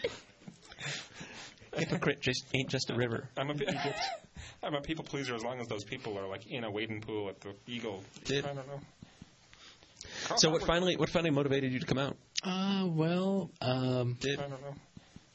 [SPEAKER 2] Hypocrite just ain't just a river.
[SPEAKER 1] I'm a. I'm a people pleaser as long as those people are like in a wading pool at the Eagle.
[SPEAKER 2] Did-
[SPEAKER 1] I don't know.
[SPEAKER 2] So what finally what finally motivated you to come out?
[SPEAKER 5] Uh, well, um,
[SPEAKER 2] Did
[SPEAKER 1] I don't know.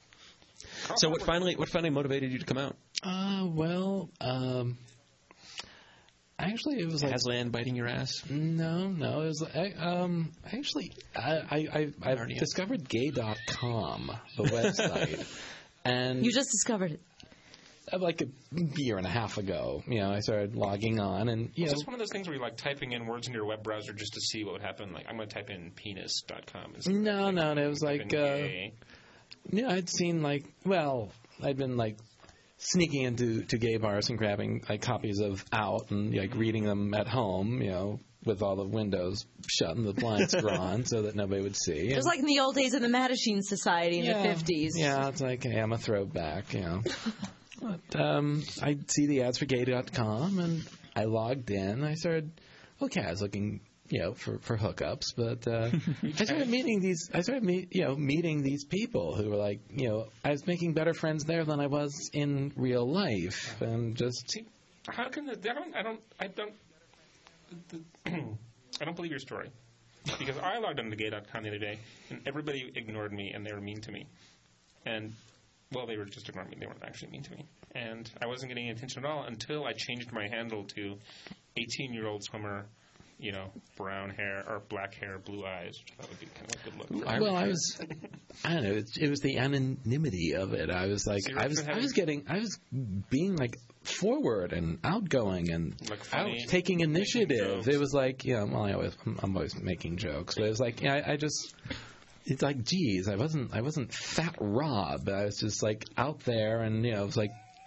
[SPEAKER 2] So what finally what finally motivated you to come out?
[SPEAKER 5] Uh, well, um, actually, it was like
[SPEAKER 2] Aslan biting your ass?
[SPEAKER 5] no, no. It was I, um, actually I I I I've
[SPEAKER 2] Narnia.
[SPEAKER 5] discovered gay dot com, the website, and
[SPEAKER 7] You just discovered it.
[SPEAKER 5] uh, like a year and a half ago, you know, I started logging on, and you
[SPEAKER 1] Is
[SPEAKER 5] know,
[SPEAKER 1] this one of those things where you're like typing in words into your web browser just to see what would happen? Like, I'm going to type in penis dot com.
[SPEAKER 5] no, no, no. It was
[SPEAKER 1] Type
[SPEAKER 5] like
[SPEAKER 1] in
[SPEAKER 5] uh,
[SPEAKER 1] gay.
[SPEAKER 5] yeah, I'd seen like well, I'd been like sneaking into to gay bars and grabbing like copies of Out and like reading them at home, you know, with all the windows shut and the blinds drawn so that nobody would see.
[SPEAKER 7] Just
[SPEAKER 5] And-
[SPEAKER 7] like in the old days of the Mattachine Society in
[SPEAKER 5] yeah,
[SPEAKER 7] the fifties.
[SPEAKER 5] Yeah, it's like, hey, I'm a throwback, you know. But um, I'd see the ads for gay dot com, and I logged in. I started, okay, I was looking, you know, for, for hookups, but uh, I started meeting these, I started, meet, you know, meeting these people who were like, you know, I was making better friends there than I was in real life, and just,
[SPEAKER 1] See, how can the, I don't, I don't, I don't, I don't believe your story. Because I logged on to gay dot com the other day, and everybody ignored me, and they were mean to me. And, well, they were just ignoring me. They weren't actually mean to me. And I wasn't getting any attention at all until I changed my handle to eighteen-year-old swimmer, you know, brown hair, or black hair, blue eyes, which I thought would be kind of a good look. for
[SPEAKER 5] well, I was, I don't know, it, it was the anonymity of it. I was like,
[SPEAKER 1] So you were
[SPEAKER 5] I was, I
[SPEAKER 1] having-
[SPEAKER 5] was getting, I was being like forward and outgoing and
[SPEAKER 1] Like funny,
[SPEAKER 5] out taking initiative.
[SPEAKER 1] jokes.
[SPEAKER 5] It was like, you know, well, I always, I'm, I'm always making jokes, but it was like, yeah, I, I just, it's like, geez, I wasn't, I wasn't Fat Rob. I was just like out there, and you know, it was like,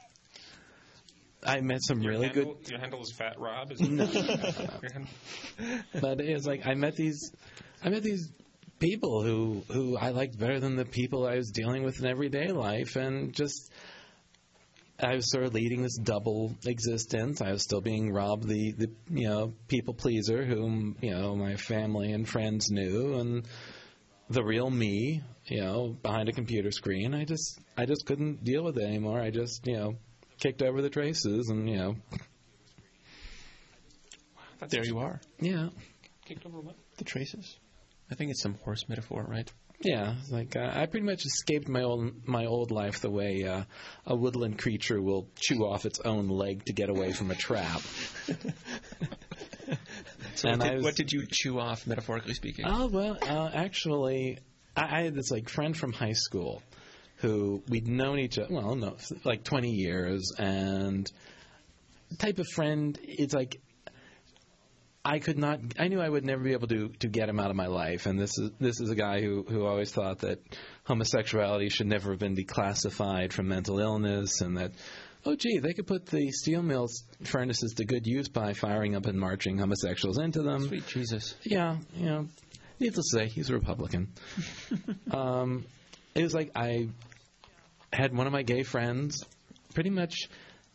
[SPEAKER 5] I met some
[SPEAKER 1] Your
[SPEAKER 5] really
[SPEAKER 1] handle,
[SPEAKER 5] good.
[SPEAKER 1] Your handle is Fat Rob? Is no. Your hand-
[SPEAKER 5] But it was like I met these, I met these people who who I liked better than the people I was dealing with in everyday life, and just I was sort of leading this double existence. I was still being Rob, the the you know people pleaser, whom you know my family and friends knew, and the real me, you know, behind a computer screen. I just I just couldn't deal with it anymore. I just you know kicked over the traces, and you know
[SPEAKER 1] That's
[SPEAKER 2] There you are.
[SPEAKER 5] yeah.
[SPEAKER 1] kicked over what?
[SPEAKER 2] The traces. I think it's some horse metaphor, right?
[SPEAKER 5] Yeah, it's like uh, I pretty much escaped my old my old life the way uh, a woodland creature will chew off its own leg to get away from a trap.
[SPEAKER 2] So
[SPEAKER 5] And
[SPEAKER 2] what
[SPEAKER 5] I
[SPEAKER 2] did,
[SPEAKER 5] was-
[SPEAKER 2] what did you chew off, metaphorically speaking?
[SPEAKER 5] Oh well, uh, actually, I, I had this like friend from high school who we'd known each other well, no, like twenty years, and the type of friend. It's like I could not. I knew I would never be able to to get him out of my life, and this is this is a guy who who always thought that homosexuality should never have been declassified from mental illness, and that. Oh, gee, they could put the steel mills furnaces to good use by firing up and marching homosexuals into them.
[SPEAKER 2] Sweet Jesus.
[SPEAKER 5] Yeah, you know, needless to say, he's a Republican. um, it was like I had one of my gay friends pretty much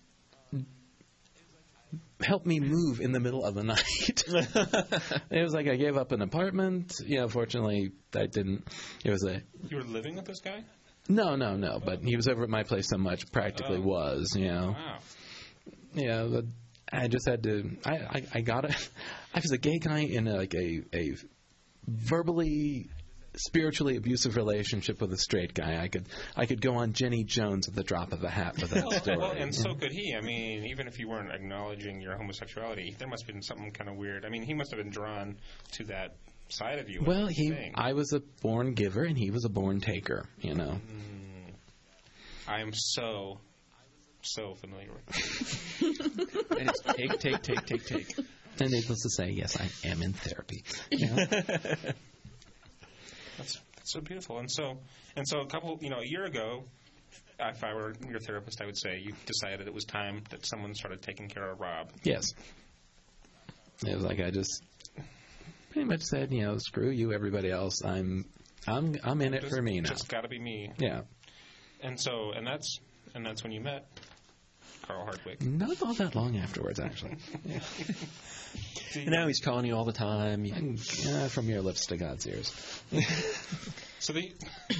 [SPEAKER 5] help me move in the middle of the night. It was like I gave up an apartment. You know, fortunately, I didn't. It was a
[SPEAKER 1] You were living with this guy?
[SPEAKER 5] no, no, no. But he was over at my place so much, practically
[SPEAKER 1] Oh.
[SPEAKER 5] was. You know.
[SPEAKER 1] Wow.
[SPEAKER 5] Yeah, but I just had to. I I, I got it. I was a gay guy in a, like a a verbally, spiritually abusive relationship with a straight guy. I could I could go on Jenny Jones at the drop of a hat with that story.
[SPEAKER 1] Well, and so could he. I mean, even if you weren't acknowledging your homosexuality, there must have been something kind of weird. I mean, he must have been drawn to that side of you.
[SPEAKER 5] Well,
[SPEAKER 1] as a
[SPEAKER 5] he
[SPEAKER 1] thing.
[SPEAKER 5] I was a born giver and he was a born taker. You know.
[SPEAKER 1] I am so, so familiar with it.
[SPEAKER 2] And it's take, take, take, take, take.
[SPEAKER 5] And needless to say, yes, I am in therapy. You know?
[SPEAKER 1] That's, that's so beautiful. And so, and so a couple, you know, a year ago, if I were your therapist, I would say you decided it was time that someone started taking care of Rob.
[SPEAKER 5] Yes. It was like I just pretty much said, you know, screw you, everybody else. I'm, I'm, I'm in it
[SPEAKER 1] Just-
[SPEAKER 5] for me now.
[SPEAKER 1] Just got to be me.
[SPEAKER 5] Yeah.
[SPEAKER 1] And so, and that's, and that's when you met Carl Hardwick.
[SPEAKER 5] Not all that long afterwards, actually.
[SPEAKER 2] And now he's calling you all the time. You-
[SPEAKER 5] And, uh, from your lips to God's ears.
[SPEAKER 1] So the,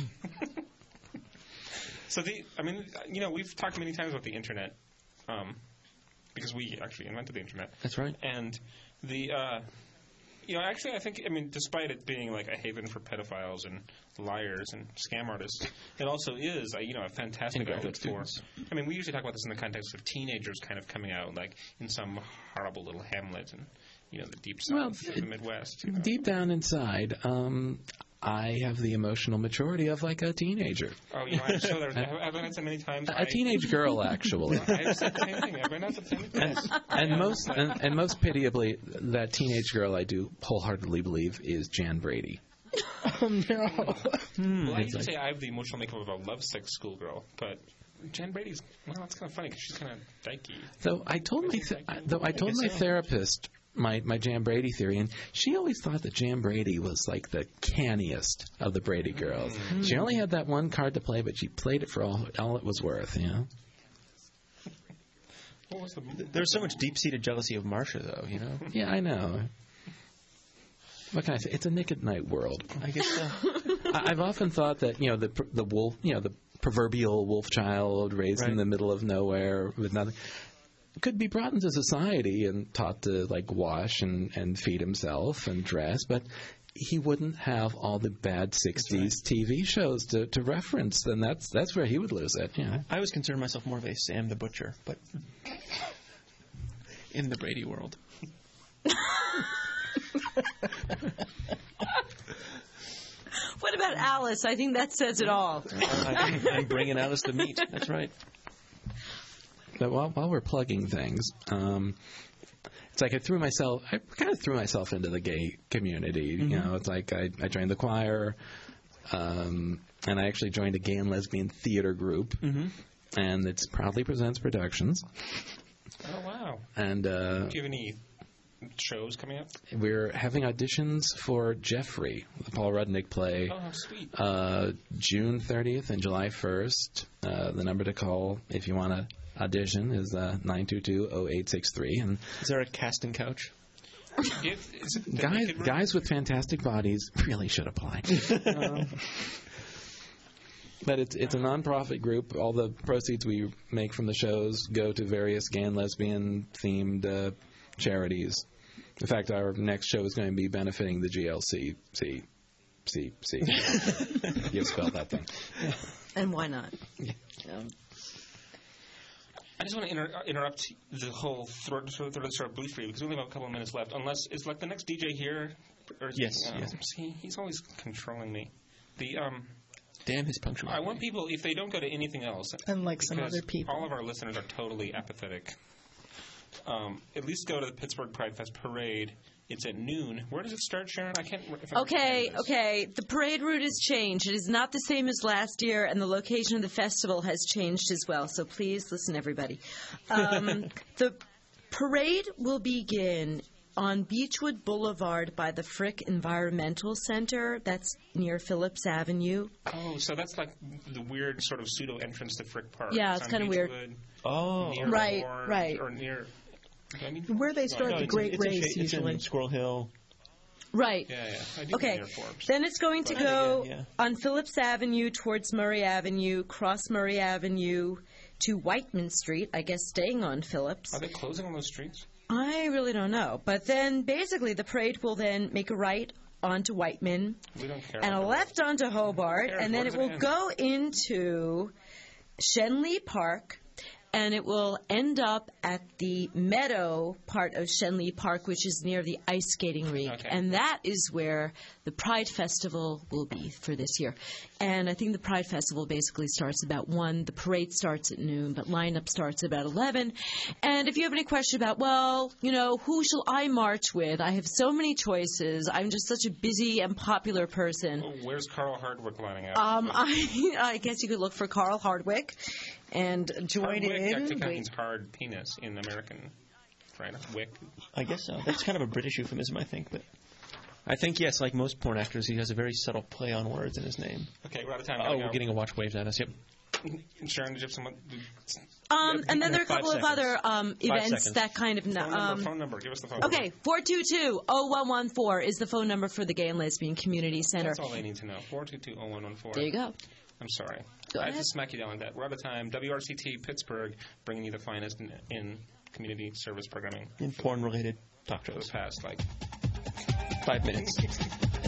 [SPEAKER 1] so the, I mean, you know, we've talked many times about the internet, um, because we actually invented the internet.
[SPEAKER 2] That's right.
[SPEAKER 1] And the, uh, You know, actually, I think, I mean, despite it being like a haven for pedophiles and liars and scam artists, it also is, a, you know, a fantastic outlet for. I mean, we usually talk about this in the context of teenagers kind of coming out, like in some horrible little hamlet and, you know, the deep south
[SPEAKER 5] Well,
[SPEAKER 1] of the Midwest. You know?
[SPEAKER 5] Deep down inside, um, I have the emotional maturity of like a teenager.
[SPEAKER 1] Oh, you know, I'm so there. Have I not said many times?
[SPEAKER 5] A
[SPEAKER 1] I,
[SPEAKER 5] teenage girl, actually.
[SPEAKER 1] I've said the same thing. Have I not said the same thing?
[SPEAKER 5] And, and most and, and most pitiably, that teenage girl I do wholeheartedly believe is Jan Brady.
[SPEAKER 4] Oh, no.
[SPEAKER 5] Hmm,
[SPEAKER 1] Well, I
[SPEAKER 5] it's
[SPEAKER 1] used to
[SPEAKER 5] like-
[SPEAKER 1] say I have the emotional makeup of a lovesick schoolgirl, but Jan Brady's, well, that's kind of funny because she's kind of dykey.
[SPEAKER 5] Though I told my th- though I told my therapist my my Jan Brady theory, and she always thought that Jan Brady was like the canniest of the Brady girls.
[SPEAKER 1] Mm.
[SPEAKER 5] She only had that one card to play, but she played it for all all it was worth. You know.
[SPEAKER 1] What was the
[SPEAKER 2] There's so much deep-seated jealousy of Marcia, though. You know.
[SPEAKER 5] Yeah, I know. What can I say? It's a Nick at Night world.
[SPEAKER 2] I guess so.
[SPEAKER 5] I- I've often thought that you know the pr- the wolf, you know the proverbial wolf child raised
[SPEAKER 2] Right.
[SPEAKER 5] in the middle of nowhere with nothing, could be brought into society and taught to like wash and, and feed himself and dress, but he wouldn't have all the bad sixties T V shows to, to reference, and that's that's where he would lose it. You know?
[SPEAKER 2] I always consider myself more of a Sam the Butcher, but in the Brady world.
[SPEAKER 7] What about Alice? I think that says it all.
[SPEAKER 2] I, I'm bringing Alice the meat. That's right.
[SPEAKER 5] But while, while we're plugging things, um, it's like I threw myself, I kind of threw myself into the gay community.
[SPEAKER 2] Mm-hmm.
[SPEAKER 5] You know, it's like I, I joined the choir, um, and I actually joined a gay and lesbian theater group,
[SPEAKER 2] Mm-hmm.
[SPEAKER 5] and it's Proudly Presents Productions.
[SPEAKER 1] Oh, wow.
[SPEAKER 5] And uh,
[SPEAKER 1] Do you have any shows coming up?
[SPEAKER 5] we're having auditions for Jeffrey, the Paul Rudnick play,
[SPEAKER 1] Oh, how sweet.
[SPEAKER 5] uh, June thirtieth and July first. Uh, the number to call if you want to audition is uh, nine two two, oh eight six three. And
[SPEAKER 2] Is there a casting couch?
[SPEAKER 1] If, is it the
[SPEAKER 5] guys,
[SPEAKER 1] naked room?
[SPEAKER 5] guys with fantastic bodies really should apply. Um, but it's it's a nonprofit group. All the proceeds we make from the shows go to various gay and lesbian themed uh, charities. In fact, our next show is going to be benefiting the G L C. C. C. C. You've spelled that thing.
[SPEAKER 7] And why not? Um,
[SPEAKER 1] I just want to inter- interrupt the whole throat sort of sort of brief for you because we only have a couple of minutes left. Unless is like the next D J here? Or is
[SPEAKER 2] Yes,
[SPEAKER 1] He, uh,
[SPEAKER 2] yes.
[SPEAKER 1] See, he's always controlling me. The um,
[SPEAKER 2] Damn his punctuality.
[SPEAKER 1] I want people if they don't go to anything else,
[SPEAKER 4] Unlike some
[SPEAKER 1] because
[SPEAKER 4] other people.
[SPEAKER 1] all of our listeners are totally apathetic. Um, at least go to the Pittsburgh Pride Fest parade. It's at noon. Where does it start, Sharon? I can't. If I
[SPEAKER 7] Okay,
[SPEAKER 1] understand this.
[SPEAKER 7] okay. The parade route has changed. It is not the same as last year, and the location of the festival has changed as well. So please listen, everybody. Um, the parade will begin on Beechwood Boulevard by the Frick Environmental Center. That's near Phillips Avenue.
[SPEAKER 1] Oh, so that's like the weird sort of pseudo entrance to Frick Park.
[SPEAKER 7] Yeah, it's
[SPEAKER 1] on
[SPEAKER 7] kinda weird.
[SPEAKER 1] Beechwood,
[SPEAKER 2] Oh.
[SPEAKER 1] near
[SPEAKER 7] Right,
[SPEAKER 1] Orange,
[SPEAKER 7] right.
[SPEAKER 1] Or near. I mean,
[SPEAKER 4] Where they start
[SPEAKER 1] no,
[SPEAKER 4] the
[SPEAKER 1] it's-
[SPEAKER 4] great
[SPEAKER 2] it's in
[SPEAKER 4] race,
[SPEAKER 2] Sha- it's
[SPEAKER 4] usually.
[SPEAKER 2] in Squirrel Hill.
[SPEAKER 7] Right.
[SPEAKER 1] Yeah, yeah. I do
[SPEAKER 7] Okay.
[SPEAKER 1] know Forbes.
[SPEAKER 7] Then it's going to
[SPEAKER 2] Yeah,
[SPEAKER 7] go
[SPEAKER 2] yeah, yeah.
[SPEAKER 7] on Phillips Avenue towards Murray Avenue, cross Murray Avenue to Whiteman Street, I guess staying on Phillips.
[SPEAKER 1] Are they closing on those streets?
[SPEAKER 7] I really don't know. But then basically the parade will then make a right onto Whiteman
[SPEAKER 1] We don't care.
[SPEAKER 7] and a
[SPEAKER 1] about
[SPEAKER 7] left onto Hobart,
[SPEAKER 1] cares?
[SPEAKER 7] and then
[SPEAKER 1] Where
[SPEAKER 7] it
[SPEAKER 1] does it
[SPEAKER 7] will
[SPEAKER 1] end?
[SPEAKER 7] go into Shenley Park, and it will end up at the meadow part of Shenley Park, which is near the ice skating rink.
[SPEAKER 1] Okay.
[SPEAKER 7] And that is where the Pride Festival will be for this year. And I think the Pride Festival basically starts about one. The parade starts at noon, but lineup starts about eleven. And if you have any question about, well, you know, who shall I march with? I have so many choices. I'm just such a busy and popular person.
[SPEAKER 1] Oh, where's Carl Hardwick lining up?
[SPEAKER 7] Um, I, I guess you could look for Carl Hardwick and join
[SPEAKER 1] Hardwick
[SPEAKER 7] in.
[SPEAKER 1] actually kind of
[SPEAKER 7] Wait.
[SPEAKER 1] means hard penis in American, right? Wick.
[SPEAKER 2] I guess so. That's kind of a British euphemism, I think. But I think, yes, like most porn actors, he has a very subtle play on words in his name.
[SPEAKER 1] Okay, we're out of time.
[SPEAKER 2] Oh,
[SPEAKER 1] Gotta
[SPEAKER 2] we're
[SPEAKER 1] go.
[SPEAKER 2] getting a watch waved at us. Yep.
[SPEAKER 1] Sharon, did you have someone?
[SPEAKER 7] Um, and then there are a
[SPEAKER 2] Five
[SPEAKER 7] couple of
[SPEAKER 2] seconds.
[SPEAKER 7] other um, events
[SPEAKER 2] seconds.
[SPEAKER 7] that kind of.
[SPEAKER 1] Phone number,
[SPEAKER 7] Um,
[SPEAKER 1] phone number. Give us the phone number.
[SPEAKER 7] okay, four two two, oh one one four is the phone number for the Gay and Lesbian Community Center.
[SPEAKER 1] That's all they need to know. four two two oh one one four.
[SPEAKER 7] There you go.
[SPEAKER 1] I'm sorry.
[SPEAKER 7] Go
[SPEAKER 1] I have
[SPEAKER 7] ahead.
[SPEAKER 1] to smack you down on that. We're out of time. W R C T Pittsburgh, bringing you the finest in, in community service programming
[SPEAKER 2] In porn-related talk
[SPEAKER 1] for the
[SPEAKER 2] shows.
[SPEAKER 1] past, like,
[SPEAKER 2] five minutes.